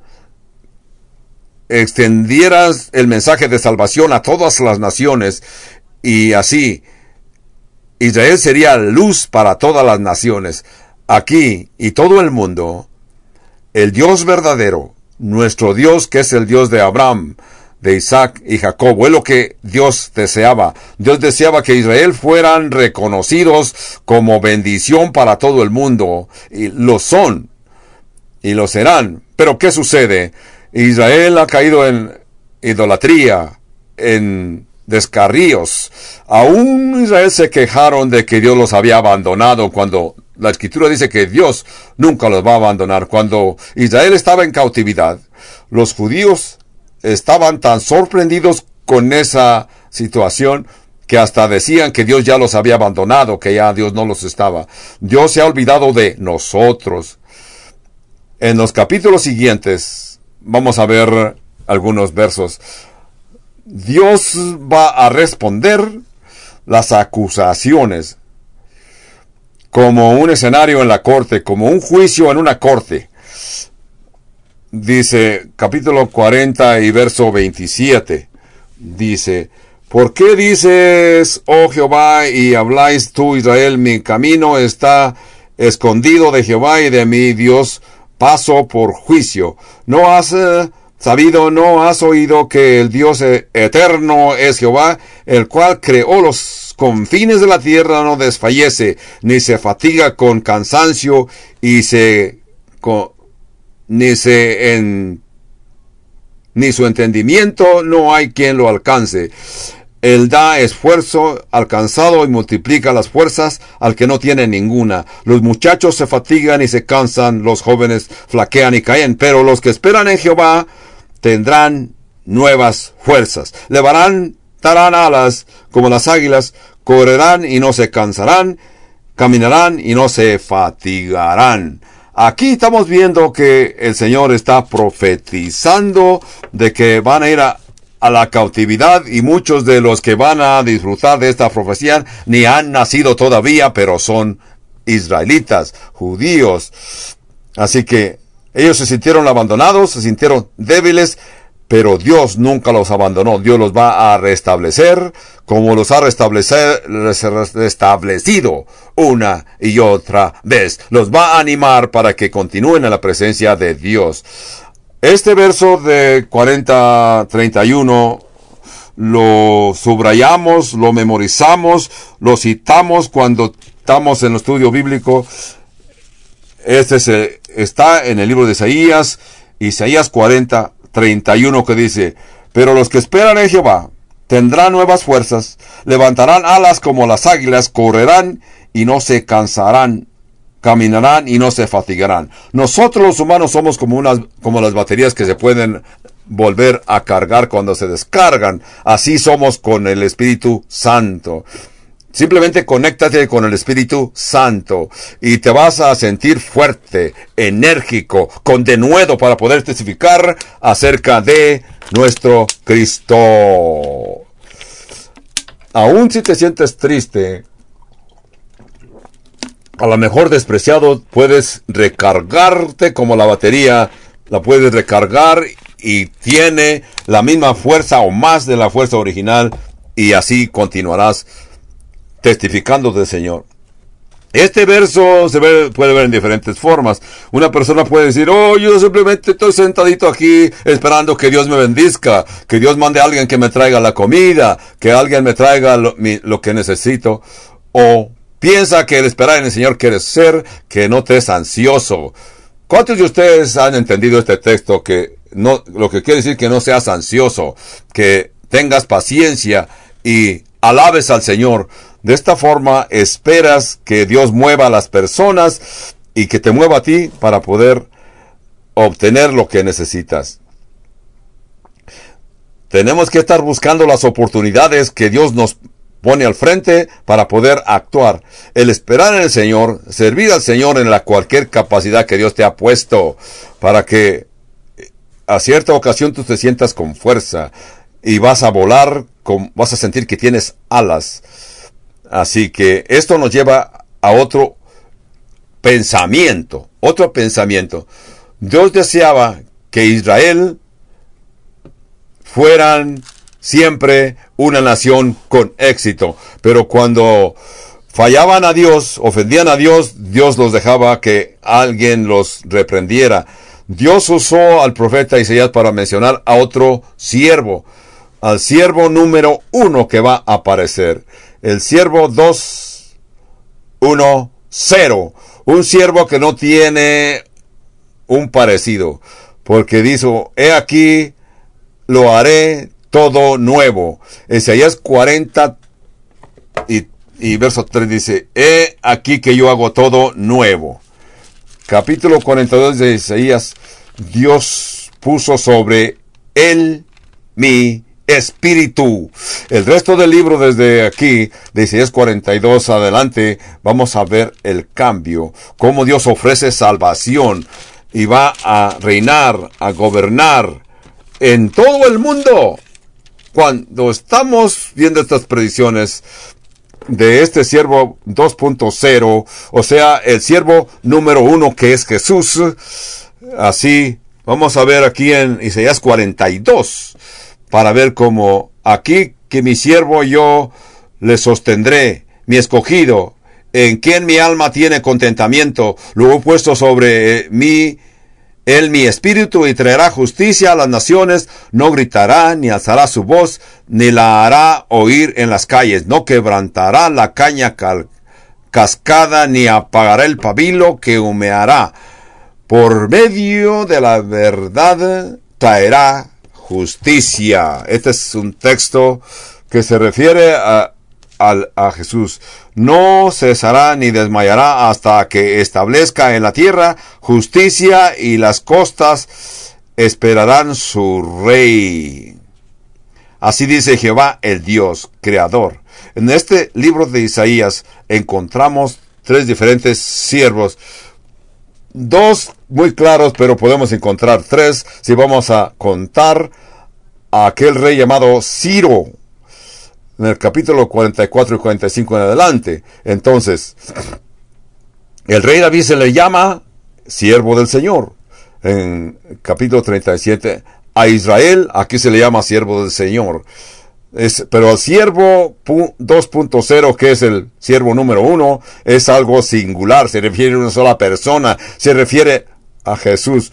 extendiera el mensaje de salvación a todas las naciones, y así Israel sería luz para todas las naciones. Aquí y todo el mundo, el Dios verdadero, nuestro Dios, que es el Dios de Abraham, de Isaac y Jacob, es lo que Dios deseaba. Dios deseaba que Israel fueran reconocidos como bendición para todo el mundo, y lo son, y lo serán. Pero ¿qué sucede? Israel ha caído en idolatría, en descarríos. Aún Israel se quejaron de que Dios los había abandonado, cuando la Escritura dice que Dios nunca los va a abandonar. Cuando Israel estaba en cautividad, los judíos estaban tan sorprendidos con esa situación que hasta decían que Dios ya los había abandonado, que ya Dios no los estaba. Dios se ha olvidado de nosotros. En los capítulos siguientes vamos a ver algunos versos. Dios va a responder las acusaciones como un escenario en la corte, como un juicio en una corte. Dice, capítulo 40 y verso 27, dice: ¿Por qué dices, oh Jehová, y habláis tú, Israel, mi camino está escondido de Jehová, y de mi Dios paso por juicio? ¿No has sabido, no has oído que el Dios eterno es Jehová, el cual creó los confines de la tierra, no desfallece, ni se fatiga con cansancio, y ni su entendimiento no hay quien lo alcance? Él da esfuerzo al cansado y multiplica las fuerzas al que no tiene ninguna. Los muchachos se fatigan y se cansan, los jóvenes flaquean y caen, pero los que esperan en Jehová tendrán nuevas fuerzas. Levantarán alas como las águilas, correrán y no se cansarán, caminarán y no se fatigarán. Aquí estamos viendo que el Señor está profetizando de que van a ir a la cautividad, y muchos de los que van a disfrutar de esta profecía ni han nacido todavía, pero son israelitas, judíos. Así que ellos se sintieron abandonados, se sintieron débiles, pero Dios nunca los abandonó. Dios los va a restablecer como los ha restablecido una y otra vez. Los va a animar para que continúen en la presencia de Dios. Este verso de 40-31 lo subrayamos, lo memorizamos, lo citamos cuando estamos en el estudio bíblico. Está en el libro de Isaías 40:31, que dice: pero los que esperan en Jehová tendrán nuevas fuerzas, levantarán alas como las águilas, correrán y no se cansarán, caminarán y no se fatigarán. Nosotros los humanos somos como las baterías que se pueden volver a cargar cuando se descargan. Así somos con el Espíritu Santo. Simplemente conéctate con el Espíritu Santo y te vas a sentir fuerte, enérgico, con denuedo para poder testificar acerca de nuestro Cristo. Aún si te sientes triste, a lo mejor despreciado, puedes recargarte como la batería, la puedes recargar y tiene la misma fuerza o más de la fuerza original, y así continuarás testificando del Señor. Este verso puede ver en diferentes formas. Una persona puede decir, yo simplemente estoy sentadito aquí esperando que Dios me bendizca, que Dios mande a alguien que me traiga la comida, que alguien me traiga lo que necesito. O piensa que el esperar en el Señor quiere ser que no te es ansioso. ¿Cuántos de ustedes han entendido este texto? Que no, lo que quiere decir que no seas ansioso, que tengas paciencia y alabes al Señor. De esta forma esperas que Dios mueva a las personas y que te mueva a ti para poder obtener lo que necesitas. Tenemos que estar buscando las oportunidades que Dios nos pone al frente para poder actuar. El esperar en el Señor, servir al Señor en cualquier capacidad que Dios te ha puesto, para que a cierta ocasión tú te sientas con fuerza y vas a volar, vas a sentir que tienes alas. Así que esto nos lleva a otro pensamiento. Dios deseaba que Israel fueran siempre una nación con éxito. Pero cuando fallaban a Dios, ofendían a Dios, Dios los dejaba que alguien los reprendiera. Dios usó al profeta Isaías para mencionar a otro siervo, al siervo número 1 que va a aparecer. El siervo 2:1:0. Un siervo que no tiene un parecido. Porque dijo, he aquí, lo haré todo nuevo. Isaías 40 y verso 3 dice, he aquí que yo hago todo nuevo. Capítulo 42 de Isaías, Dios puso sobre él mi espíritu. El resto del libro, desde aquí, de Isaías 42 adelante, vamos a ver el cambio, cómo Dios ofrece salvación y va a reinar, a gobernar en todo el mundo. Cuando estamos viendo estas predicciones de este siervo 2.0, o sea, el siervo número 1 que es Jesús, así vamos a ver aquí en Isaías 42, para ver cómo aquí que mi siervo yo le sostendré, mi escogido, en quien mi alma tiene contentamiento, lo he puesto sobre mí, él mi espíritu, y traerá justicia a las naciones, no gritará, ni alzará su voz, ni la hará oír en las calles, no quebrantará la caña cascada, ni apagará el pabilo que humeará. Por medio de la verdad traerá justicia. Este es un texto que se refiere a Jesús. No cesará ni desmayará hasta que establezca en la tierra justicia, y las costas esperarán su rey. Así dice Jehová, el Dios creador. En este libro de Isaías encontramos 3 diferentes siervos. 2 muy claros, pero podemos encontrar 3 si vamos a contar a aquel rey llamado Ciro, en el capítulo 44 y 45 en adelante. Entonces, el rey David se le llama siervo del Señor. En capítulo 37, a Israel aquí se le llama siervo del Señor. Pero al siervo 2.0, que es el siervo número 1, es algo singular, se refiere a una sola persona, se refiere a Jesús.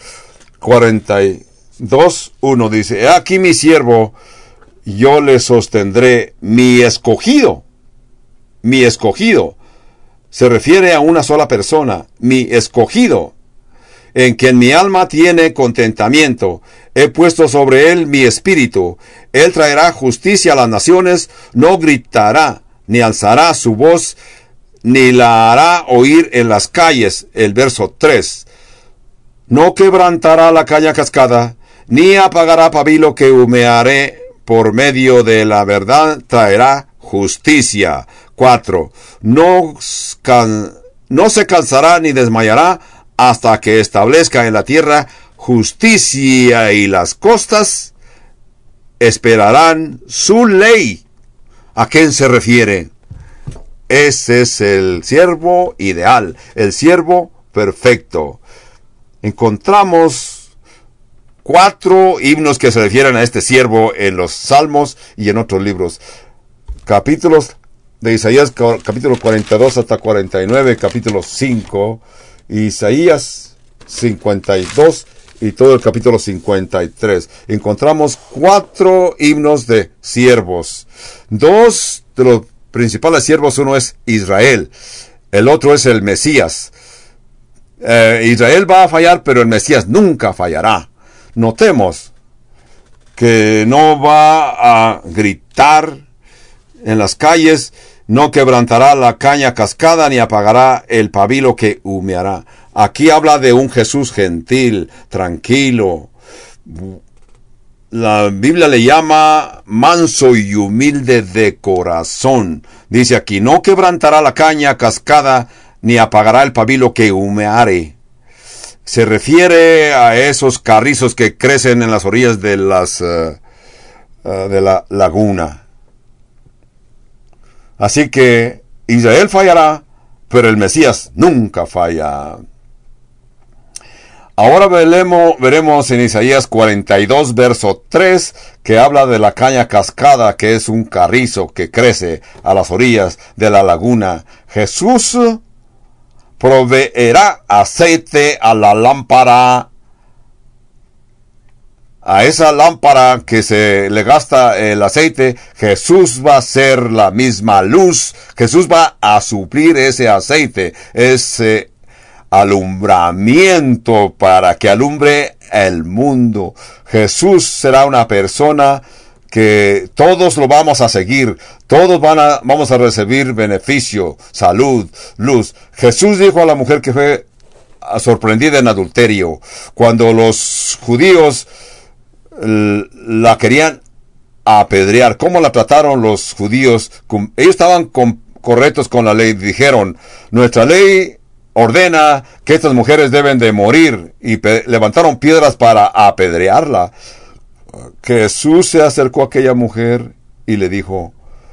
42:1 dice, he aquí mi siervo, yo le sostendré, mi escogido. Mi escogido se refiere a una sola persona, mi escogido, en quien mi alma tiene contentamiento. He puesto sobre él mi espíritu. Él traerá justicia a las naciones, no gritará, ni alzará su voz, ni la hará oír en las calles. El verso 3. No quebrantará la caña cascada, ni apagará pabilo que humearé. Por medio de la verdad traerá justicia. 4. No se cansará ni desmayará hasta que establezca en la tierra justicia, y las costas esperarán su ley. ¿A quién se refiere? Ese es el siervo ideal, el siervo perfecto. Encontramos 4 himnos que se refieren a este siervo en los Salmos y en otros libros. Capítulos de Isaías, capítulo 42 hasta 49, capítulo 5, Isaías 52 y todo el capítulo 53. Encontramos 4 himnos de siervos. 2 de los principales siervos, uno es Israel, el otro es el Mesías. Israel va a fallar, pero el Mesías nunca fallará. Notemos que no va a gritar en las calles, no quebrantará la caña cascada, ni apagará el pabilo que humeará. Aquí habla de un Jesús gentil, tranquilo. La Biblia le llama manso y humilde de corazón. Dice aquí, no quebrantará la caña cascada, ni apagará el pabilo que humeare. Se refiere a esos carrizos que crecen en las orillas de la laguna. Así que Israel fallará, pero el Mesías nunca falla. Ahora veremos en Isaías 42, verso 3, que habla de la caña cascada, que es un carrizo que crece a las orillas de la laguna. Jesús proveerá aceite a la lámpara, a esa lámpara que se le gasta el aceite. Jesús va a ser la misma luz. Jesús va a suplir ese aceite, ese alumbramiento para que alumbre el mundo. Jesús será una persona que todos lo vamos a seguir, todos vamos a recibir beneficio, salud, luz. Jesús dijo a la mujer que fue sorprendida en adulterio, cuando los judíos la querían apedrear. ¿Cómo la trataron los judíos? Ellos estaban correctos con la ley. Dijeron, nuestra ley ordena que estas mujeres deben de morir, y levantaron piedras para apedrearla. Jesús se acercó a aquella mujer y le dijo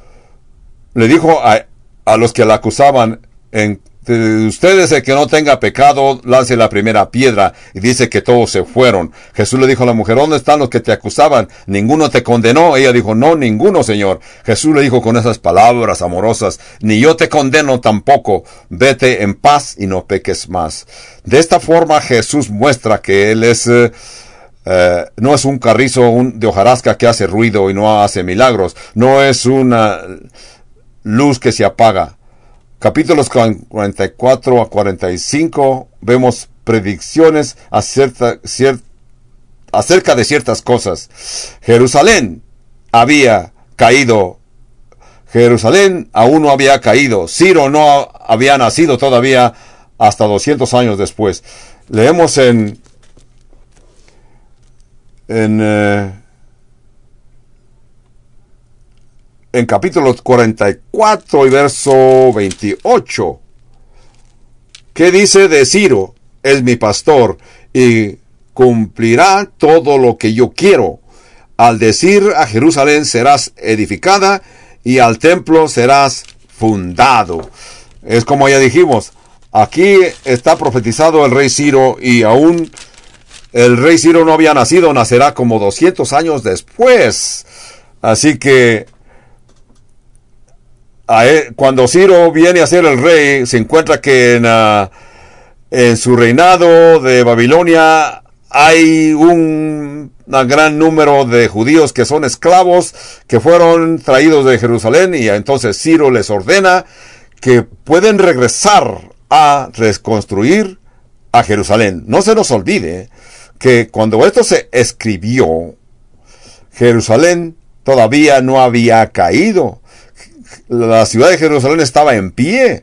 a los que la acusaban, de ustedes el que no tenga pecado, lance la primera piedra. Y dice que todos se fueron. Jesús le dijo a la mujer, ¿dónde están los que te acusaban? ¿Ninguno te condenó? Ella dijo, no, ninguno, Señor. Jesús le dijo con esas palabras amorosas, ni yo te condeno tampoco. Vete en paz y no peques más. De esta forma Jesús muestra que Él es no es un carrizo de hojarasca que hace ruido y no hace milagros. No es una luz que se apaga. Capítulos 44 a 45 vemos predicciones acerca de ciertas cosas. Jerusalén había caído. Jerusalén aún no había caído. Ciro no había nacido todavía hasta 200 años después. Leemos en capítulo 44 y verso 28. ¿Qué dice de Ciro? Es mi pastor y cumplirá todo lo que yo quiero. Al decir a Jerusalén serás edificada y al templo serás fundado. Es como ya dijimos, aquí está profetizado el rey Ciro, y aún el rey Ciro no había nacido, nacerá como 200 años después. Así que cuando Ciro viene a ser el rey, se encuentra que en su reinado de Babilonia hay un gran número de judíos que son esclavos, que fueron traídos de Jerusalén, y entonces Ciro les ordena que pueden regresar a reconstruir a Jerusalén. No se nos olvide que cuando esto se escribió, Jerusalén todavía no había caído. La ciudad de Jerusalén estaba en pie.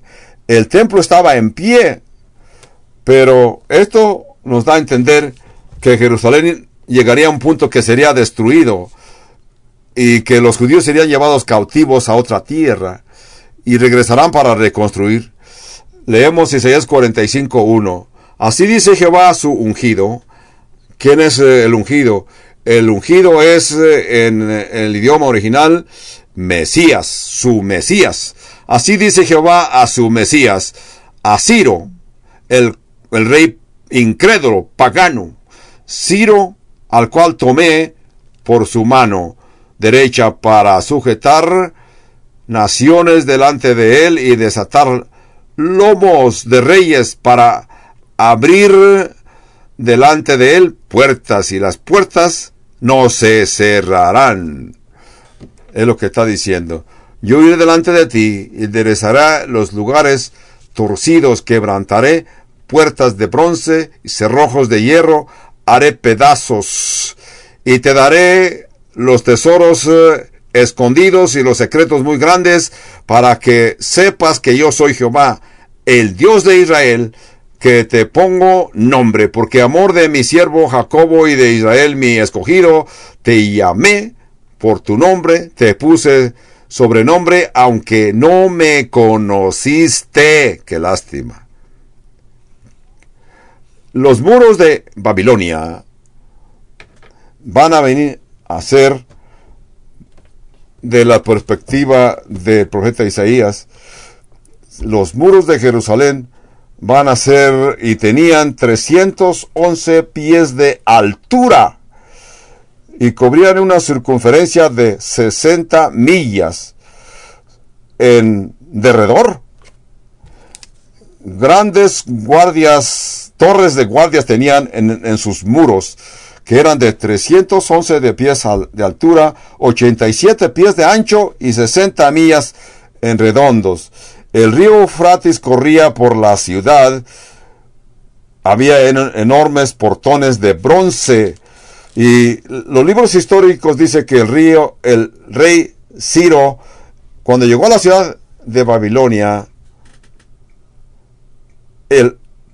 El templo estaba en pie, pero esto nos da a entender que Jerusalén llegaría a un punto que sería destruido y que los judíos serían llevados cautivos a otra tierra y regresarán para reconstruir. Leemos Isaías 45:1. Así dice Jehová a su ungido. ¿Quién es el ungido? El ungido es en el idioma original Mesías, su Mesías. Así dice Jehová a su Mesías, a Ciro, el rey incrédulo, pagano, Ciro, al cual tomé por su mano derecha para sujetar naciones delante de él y desatar lomos de reyes, para abrir delante de él puertas, y las puertas no se cerrarán. Es lo que está diciendo. Yo iré delante de ti y enderezaré los lugares torcidos, quebrantaré puertas de bronce y cerrojos de hierro, haré pedazos y te daré los tesoros escondidos y los secretos muy grandes, para que sepas que yo soy Jehová, el Dios de Israel, que te pongo nombre, porque amor de mi siervo Jacobo y de Israel mi escogido, te llamé por tu nombre, te puse sobrenombre, aunque no me conociste. ¡Qué lástima! Los muros de Babilonia van a venir a ser, de la perspectiva del profeta Isaías, los muros de Jerusalén van a ser, y tenían 311 pies de altura, y cubrían una circunferencia de 60 millas en derredor. Grandes guardias, torres de guardias tenían en sus muros, que eran de 311 de pies de altura, 87 pies de ancho y 60 millas en redondos. El río Eufrates corría por la ciudad. Había enormes portones de bronce. Y los libros históricos dicen que el rey Ciro, cuando llegó a la ciudad de Babilonia, el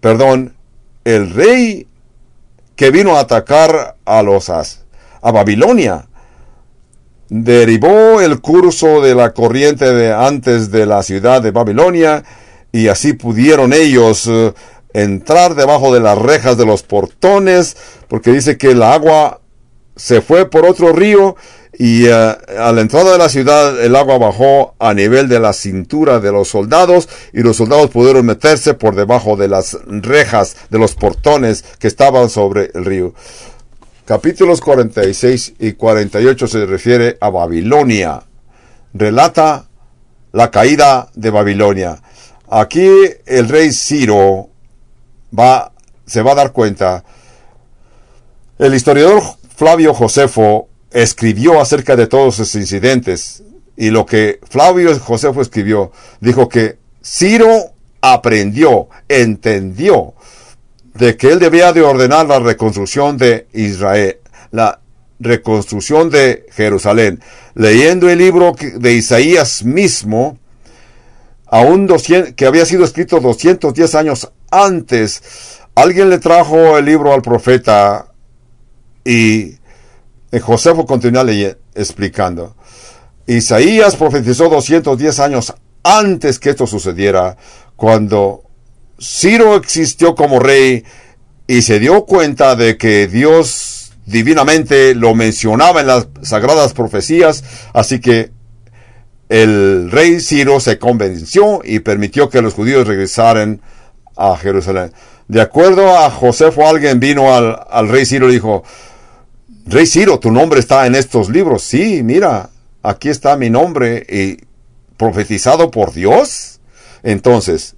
rey que vino a atacar a Babilonia, derivó el curso de la corriente de antes de la ciudad de Babilonia, y así pudieron ellos entrar debajo de las rejas de los portones, porque dice que el agua se fue por otro río, y a la entrada de la ciudad el agua bajó a nivel de la cintura de los soldados, y los soldados pudieron meterse por debajo de las rejas de los portones que estaban sobre el río. Capítulos 46 y 48 se refiere a Babilonia. Relata la caída de Babilonia. Aquí el rey Ciro se va a dar cuenta. El historiador Flavio Josefo escribió acerca de todos esos incidentes, y lo que Flavio Josefo escribió, dijo que Ciro entendió de que él debía de ordenar la reconstrucción de Israel, la reconstrucción de Jerusalén. Leyendo el libro de Isaías mismo, que había sido escrito 210 años antes, alguien le trajo el libro al profeta, y Josefo continúa explicando. Isaías profetizó 210 años antes que esto sucediera, cuando Ciro existió como rey y se dio cuenta de que Dios divinamente lo mencionaba en las sagradas profecías. Así que el rey Ciro se convenció y permitió que los judíos regresaran a Jerusalén. De acuerdo a Josefo, alguien vino al rey Ciro y dijo: Rey Ciro, tu nombre está en estos libros. Sí, mira, aquí está mi nombre, y profetizado por Dios. Entonces,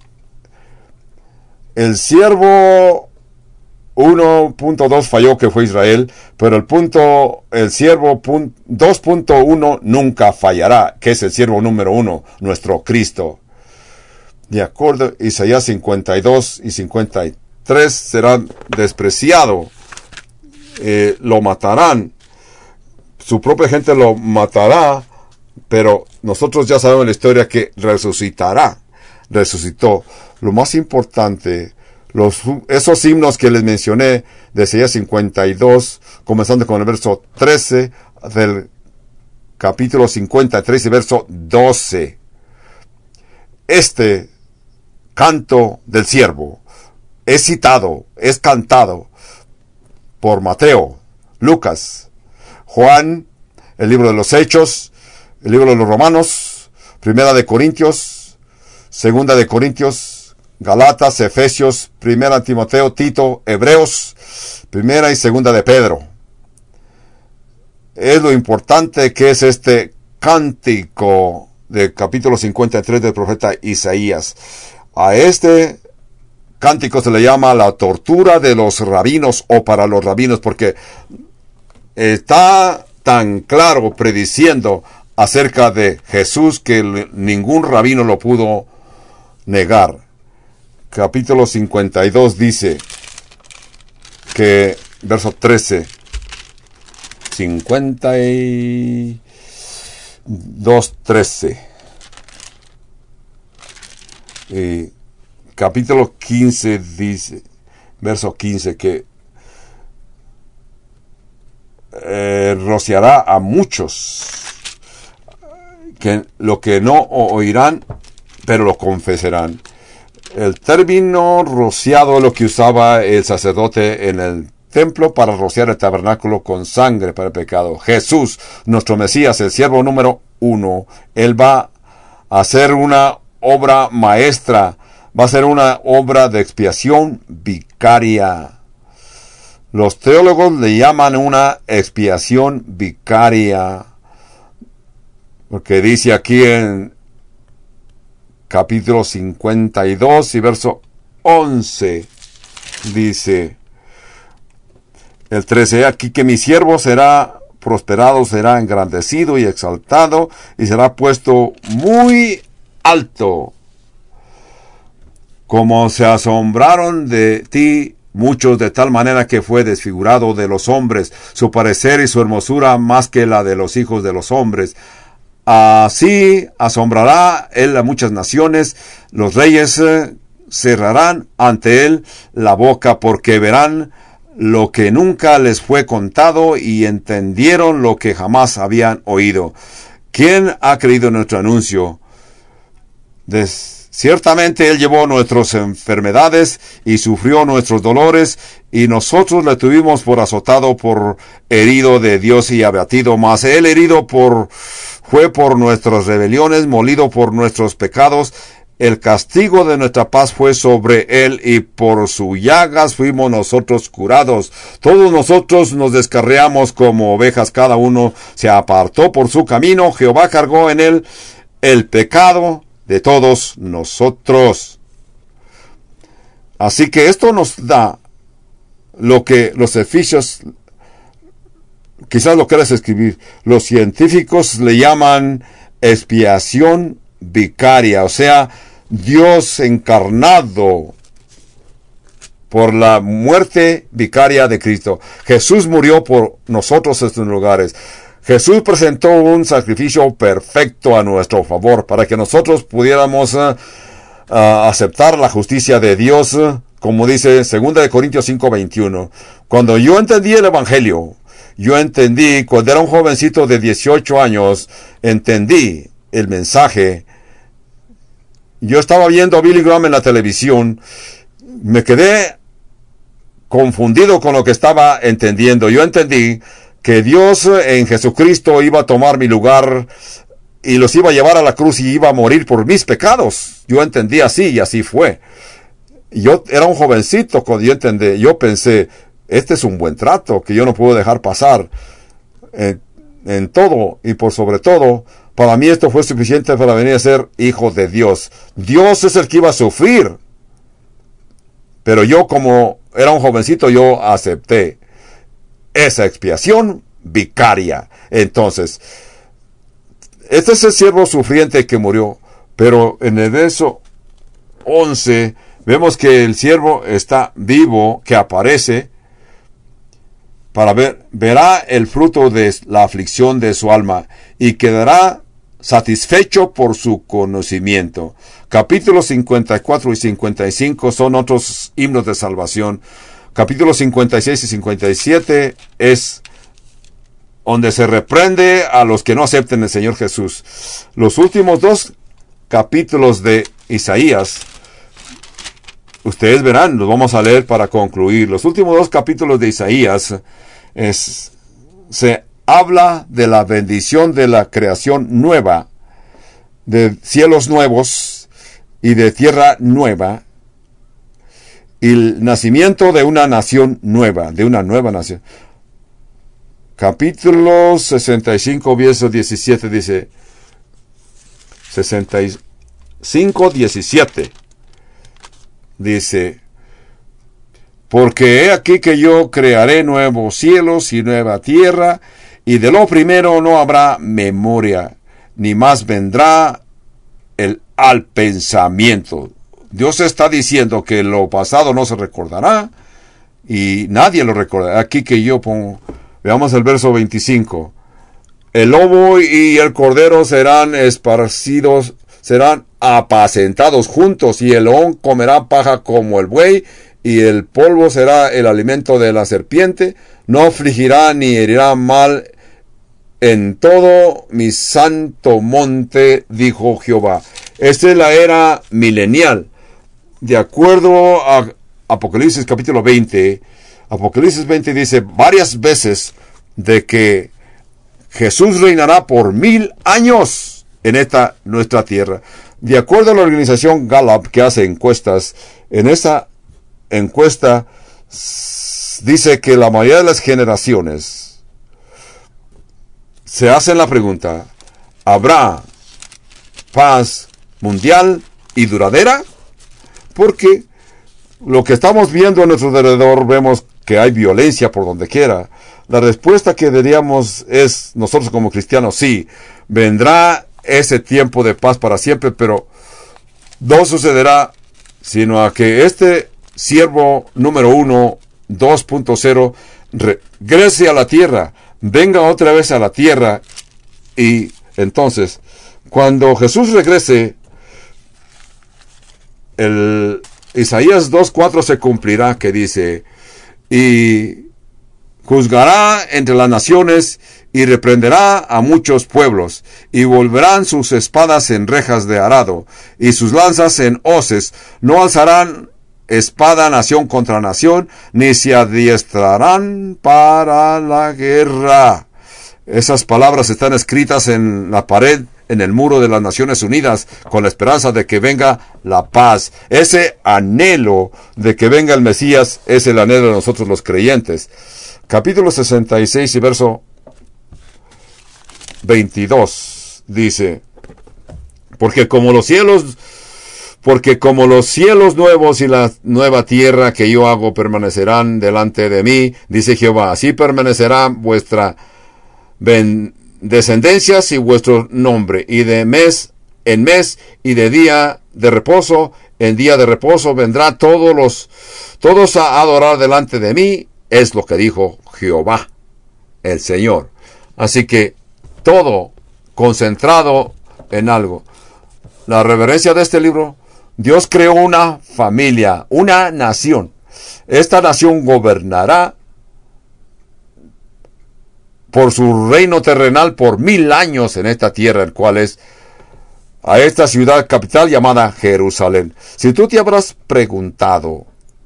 el siervo 1.2 falló, que fue Israel, pero el siervo 2.1 nunca fallará, que es el siervo número 1, nuestro Cristo. De acuerdo, Isaías 52 y 53 serán despreciados. Lo matarán, su propia gente lo matará, pero nosotros ya sabemos la historia, que resucitará. resucitó. Lo más importante, esos himnos que les mencioné de Isaías 52, comenzando con el verso 13 del capítulo 53 y verso 12. Este canto del siervo es citado, es cantado por Mateo, Lucas, Juan, el libro de los Hechos, el libro de los Romanos, Primera de Corintios, Segunda de Corintios, Galatas, Efesios, Primera Timoteo, Tito, Hebreos, Primera y Segunda de Pedro. Es lo importante que es este cántico del capítulo 53 del profeta Isaías. A este cántico se le llama la tortura de los rabinos, o para los rabinos, porque está tan claro prediciendo acerca de Jesús que ningún rabino lo pudo negar. Capítulo 52 dice que, verso 13, 52:13. Capítulo 15 dice, verso 15, que rociará a muchos, que lo que no oirán, pero lo confesarán. El término rociado es lo que usaba el sacerdote en el templo para rociar el tabernáculo con sangre para el pecado. Jesús, nuestro Mesías, el siervo número 1, Él va a hacer una obra maestra, va a ser una obra de expiación vicaria. Los teólogos le llaman una expiación vicaria, porque dice aquí en capítulo 52 y verso 11, dice el 13, aquí que mi siervo será prosperado, será engrandecido y exaltado, y será puesto muy alto. Como se asombraron de ti muchos, de tal manera que fue desfigurado de los hombres, su parecer y su hermosura más que la de los hijos de los hombres. Así asombrará él a muchas naciones, los reyes cerrarán ante él la boca, porque verán lo que nunca les fue contado y entendieron lo que jamás habían oído. ¿Quién ha creído en nuestro anuncio? Ciertamente Él llevó nuestras enfermedades y sufrió nuestros dolores, y nosotros le tuvimos por azotado, por herido de Dios y abatido. Mas Él herido fue por nuestras rebeliones, molido por nuestros pecados. El castigo de nuestra paz fue sobre Él, y por sus llagas fuimos nosotros curados. Todos nosotros nos descarriamos como ovejas, cada uno se apartó por su camino. Jehová cargó en Él el pecado de todos nosotros. Así que esto nos da lo que los efesios, quizás lo quieras escribir, los científicos le llaman expiación vicaria, o sea, Dios encarnado por la muerte vicaria de Cristo. Jesús murió por nosotros en estos lugares. Jesús presentó un sacrificio perfecto a nuestro favor para que nosotros pudiéramos aceptar la justicia de Dios, como dice 2 Corintios 5:21. Cuando yo entendí el Evangelio, cuando era un jovencito de 18 años, entendí el mensaje. Yo estaba viendo a Billy Graham en la televisión, me quedé confundido con lo que estaba entendiendo. Yo entendí que Dios en Jesucristo iba a tomar mi lugar y los iba a llevar a la cruz y iba a morir por mis pecados. Yo entendí así, y así fue. Yo era un jovencito cuando yo entendí. Yo pensé, este es un buen trato que yo no puedo dejar pasar en todo, y por sobre todo, para mí esto fue suficiente para venir a ser hijo de Dios. Dios es el que iba a sufrir, pero yo, como era un jovencito, yo acepté esa expiación vicaria. Entonces, este es el siervo sufriente que murió, pero en el verso 11 vemos que el siervo está vivo, que aparece para verá el fruto de la aflicción de su alma, y quedará satisfecho por su conocimiento. Capítulos 54 y 55 son otros himnos de salvación. Capítulos 56 y 57 es donde se reprende a los que no acepten el Señor Jesús. Los últimos dos capítulos de Isaías, ustedes verán, los vamos a leer para concluir. Los últimos dos capítulos de Isaías se habla de la bendición de la creación nueva, de cielos nuevos y de tierra nueva, y el nacimiento de una nación nueva, de una nueva nación. Capítulo 65, verso 17 dice, 65, 17, dice, porque he aquí que yo crearé nuevos cielos y nueva tierra, y de lo primero no habrá memoria, ni más vendrá al pensamiento. Dios está diciendo que lo pasado no se recordará, y nadie lo recordará. Aquí que yo pongo, veamos el verso 25. El lobo y el cordero serán esparcidos, serán apacentados juntos, y el león comerá paja como el buey, y el polvo será el alimento de la serpiente. No afligirá ni herirá mal en todo mi santo monte, dijo Jehová. Esta es la era milenial. De acuerdo a Apocalipsis capítulo 20, Apocalipsis 20 dice varias veces de que Jesús reinará por 1000 años en esta nuestra tierra. De acuerdo a la organización Gallup, que hace encuestas, en esa encuesta dice que la mayoría de las generaciones se hacen la pregunta: ¿habrá paz mundial y duradera? Porque lo que estamos viendo a nuestro alrededor, vemos que hay violencia por donde quiera. La respuesta que diríamos es, nosotros como cristianos, sí, vendrá ese tiempo de paz para siempre, pero no sucederá sino a que este siervo número 1, 2.0, regrese a la tierra, venga otra vez a la tierra, y entonces, cuando Jesús regrese, el Isaías 2.4 se cumplirá, que dice, y juzgará entre las naciones y reprenderá a muchos pueblos, y volverán sus espadas en rejas de arado, y sus lanzas en hoces. No alzarán espada nación contra nación, ni se adiestrarán para la guerra. Esas palabras están escritas en la pared, en el muro de las Naciones Unidas, con la esperanza de que venga la paz. Ese anhelo de que venga el Mesías es el anhelo de nosotros los creyentes. Capítulo 66 y verso 22 dice, porque como los cielos nuevos y la nueva tierra que yo hago permanecerán delante de mí, dice Jehová, así permanecerá vuestra descendencias y vuestro nombre, y de mes en mes, y de día de reposo en día de reposo vendrán todos a adorar delante de mí, es lo que dijo Jehová, el Señor. Así que todo concentrado en algo. La reverencia de este libro, Dios creó una familia, una nación. Esta nación gobernará por su reino terrenal por 1000 años en esta tierra, el cual es a esta ciudad capital llamada Jerusalén. Si tú te habrás preguntado,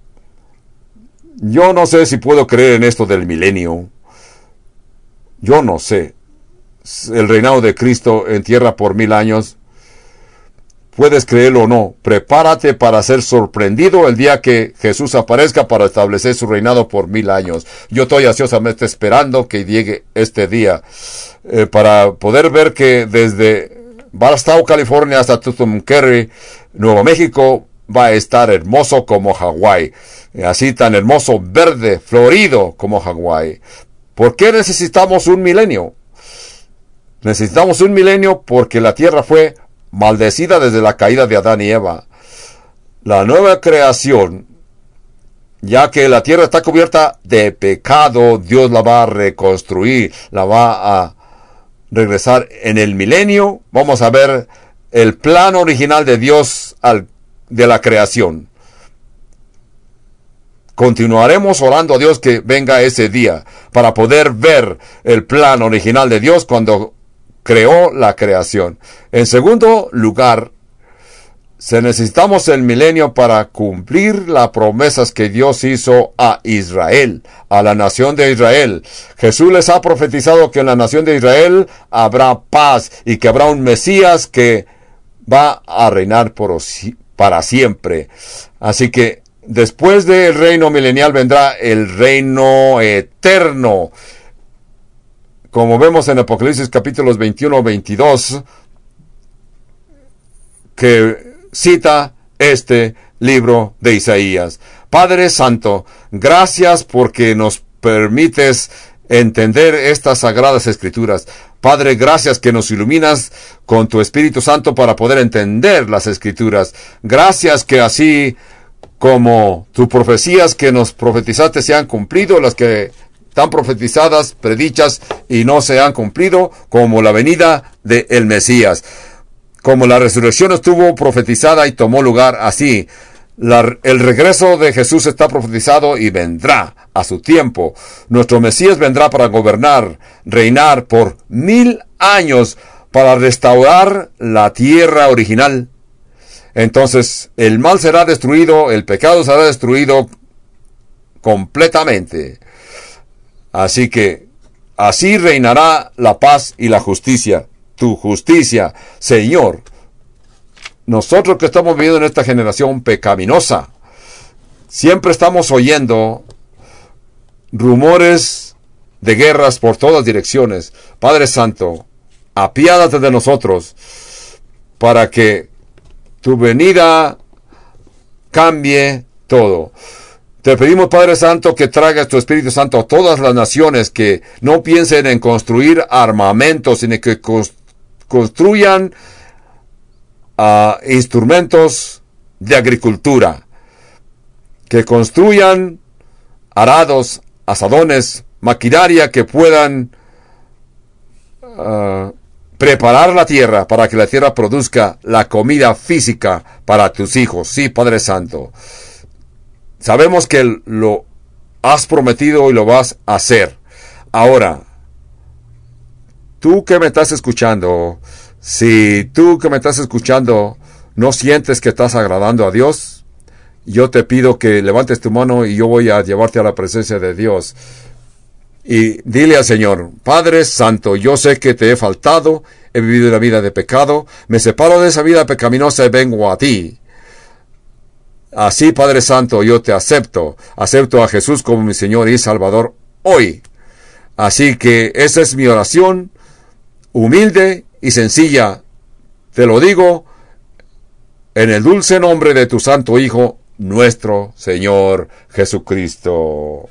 yo no sé si puedo creer en esto del milenio. Yo no sé. El reinado de Cristo en tierra por 1000 años. Puedes creerlo o no. Prepárate para ser sorprendido el día que Jesús aparezca para establecer su reinado por 1000 años. Yo estoy ansiosamente esperando que llegue este día para poder ver que desde Barstow, California, hasta Tucumcari, Nuevo México, va a estar hermoso como Hawái. Así tan hermoso, verde, florido como Hawái. ¿Por qué necesitamos un milenio? Necesitamos un milenio porque la tierra fue maldecida desde la caída de Adán y Eva. La nueva creación, ya que la tierra está cubierta de pecado, Dios la va a reconstruir, la va a regresar en el milenio. Vamos a ver el plan original de Dios de la creación. Continuaremos orando a Dios que venga ese día para poder ver el plan original de Dios cuando creó la creación. En segundo lugar, necesitamos el milenio para cumplir las promesas que Dios hizo a Israel, a la nación de Israel. Jesús les ha profetizado que en la nación de Israel habrá paz y que habrá un Mesías que va a reinar para siempre. Así que después del reino milenial vendrá el reino eterno. Como vemos en Apocalipsis capítulos 21-22, que cita este libro de Isaías. Padre Santo, gracias porque nos permites entender estas sagradas escrituras. Padre, gracias que nos iluminas con tu Espíritu Santo para poder entender las escrituras. Gracias que así como tus profecías que nos profetizaste se han cumplido, las que están profetizadas, predichas y no se han cumplido, como la venida del Mesías. Como la resurrección estuvo profetizada y tomó lugar, así el regreso de Jesús está profetizado y vendrá a su tiempo. Nuestro Mesías vendrá para gobernar, reinar por 1000 años para restaurar la tierra original. Entonces el mal será destruido, el pecado será destruido completamente. Así que así reinará la paz y la justicia. Tu justicia, Señor. Nosotros que estamos viviendo en esta generación pecaminosa, siempre estamos oyendo rumores de guerras por todas direcciones. Padre Santo, apiádate de nosotros para que tu venida cambie todo. Te pedimos, Padre Santo, que traigas tu Espíritu Santo a todas las naciones, que no piensen en construir armamentos, sino que construyan instrumentos de agricultura, que construyan arados, asadones, maquinaria que puedan preparar la tierra para que la tierra produzca la comida física para tus hijos. Sí, Padre Santo. Sabemos que lo has prometido y lo vas a hacer. Ahora, tú que me estás escuchando, si tú que me estás escuchando no sientes que estás agradando a Dios, yo te pido que levantes tu mano y yo voy a llevarte a la presencia de Dios. Y dile al Señor: Padre Santo, yo sé que te he faltado, he vivido una vida de pecado, me separo de esa vida pecaminosa y vengo a ti. Así, Padre Santo, yo te acepto a Jesús como mi Señor y Salvador hoy. Así que esa es mi oración, humilde y sencilla. Te lo digo en el dulce nombre de tu Santo Hijo, nuestro Señor Jesucristo.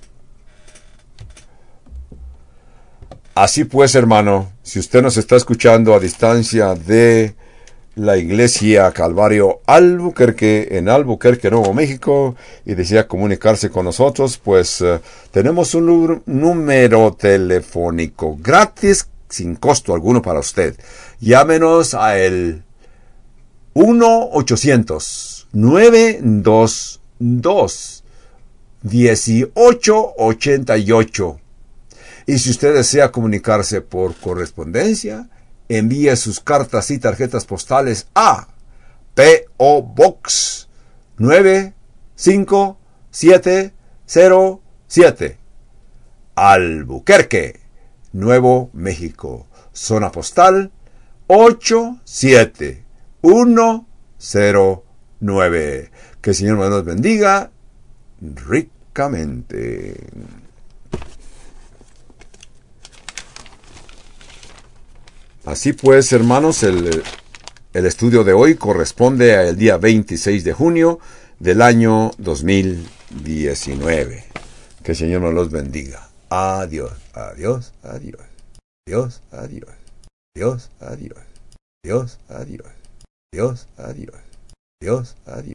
Así pues, hermano, si usted nos está escuchando a distancia de la Iglesia Calvario Albuquerque, en Albuquerque, Nuevo México, y desea comunicarse con nosotros, pues tenemos un número telefónico gratis, sin costo alguno para usted. Llámenos a el 1-800-922-1888. Y si usted desea comunicarse por correspondencia, envíe sus cartas y tarjetas postales a P.O. Box 95707, Albuquerque, Nuevo México, zona postal 87109. Que el Señor nos bendiga ricamente. Así pues, hermanos, el estudio de hoy corresponde al día 26 de junio del año 2019. Que el Señor nos los bendiga. Adiós, adiós, adiós. Dios, adiós. Dios, adiós. Dios, adiós. Dios, adiós. Dios, adiós.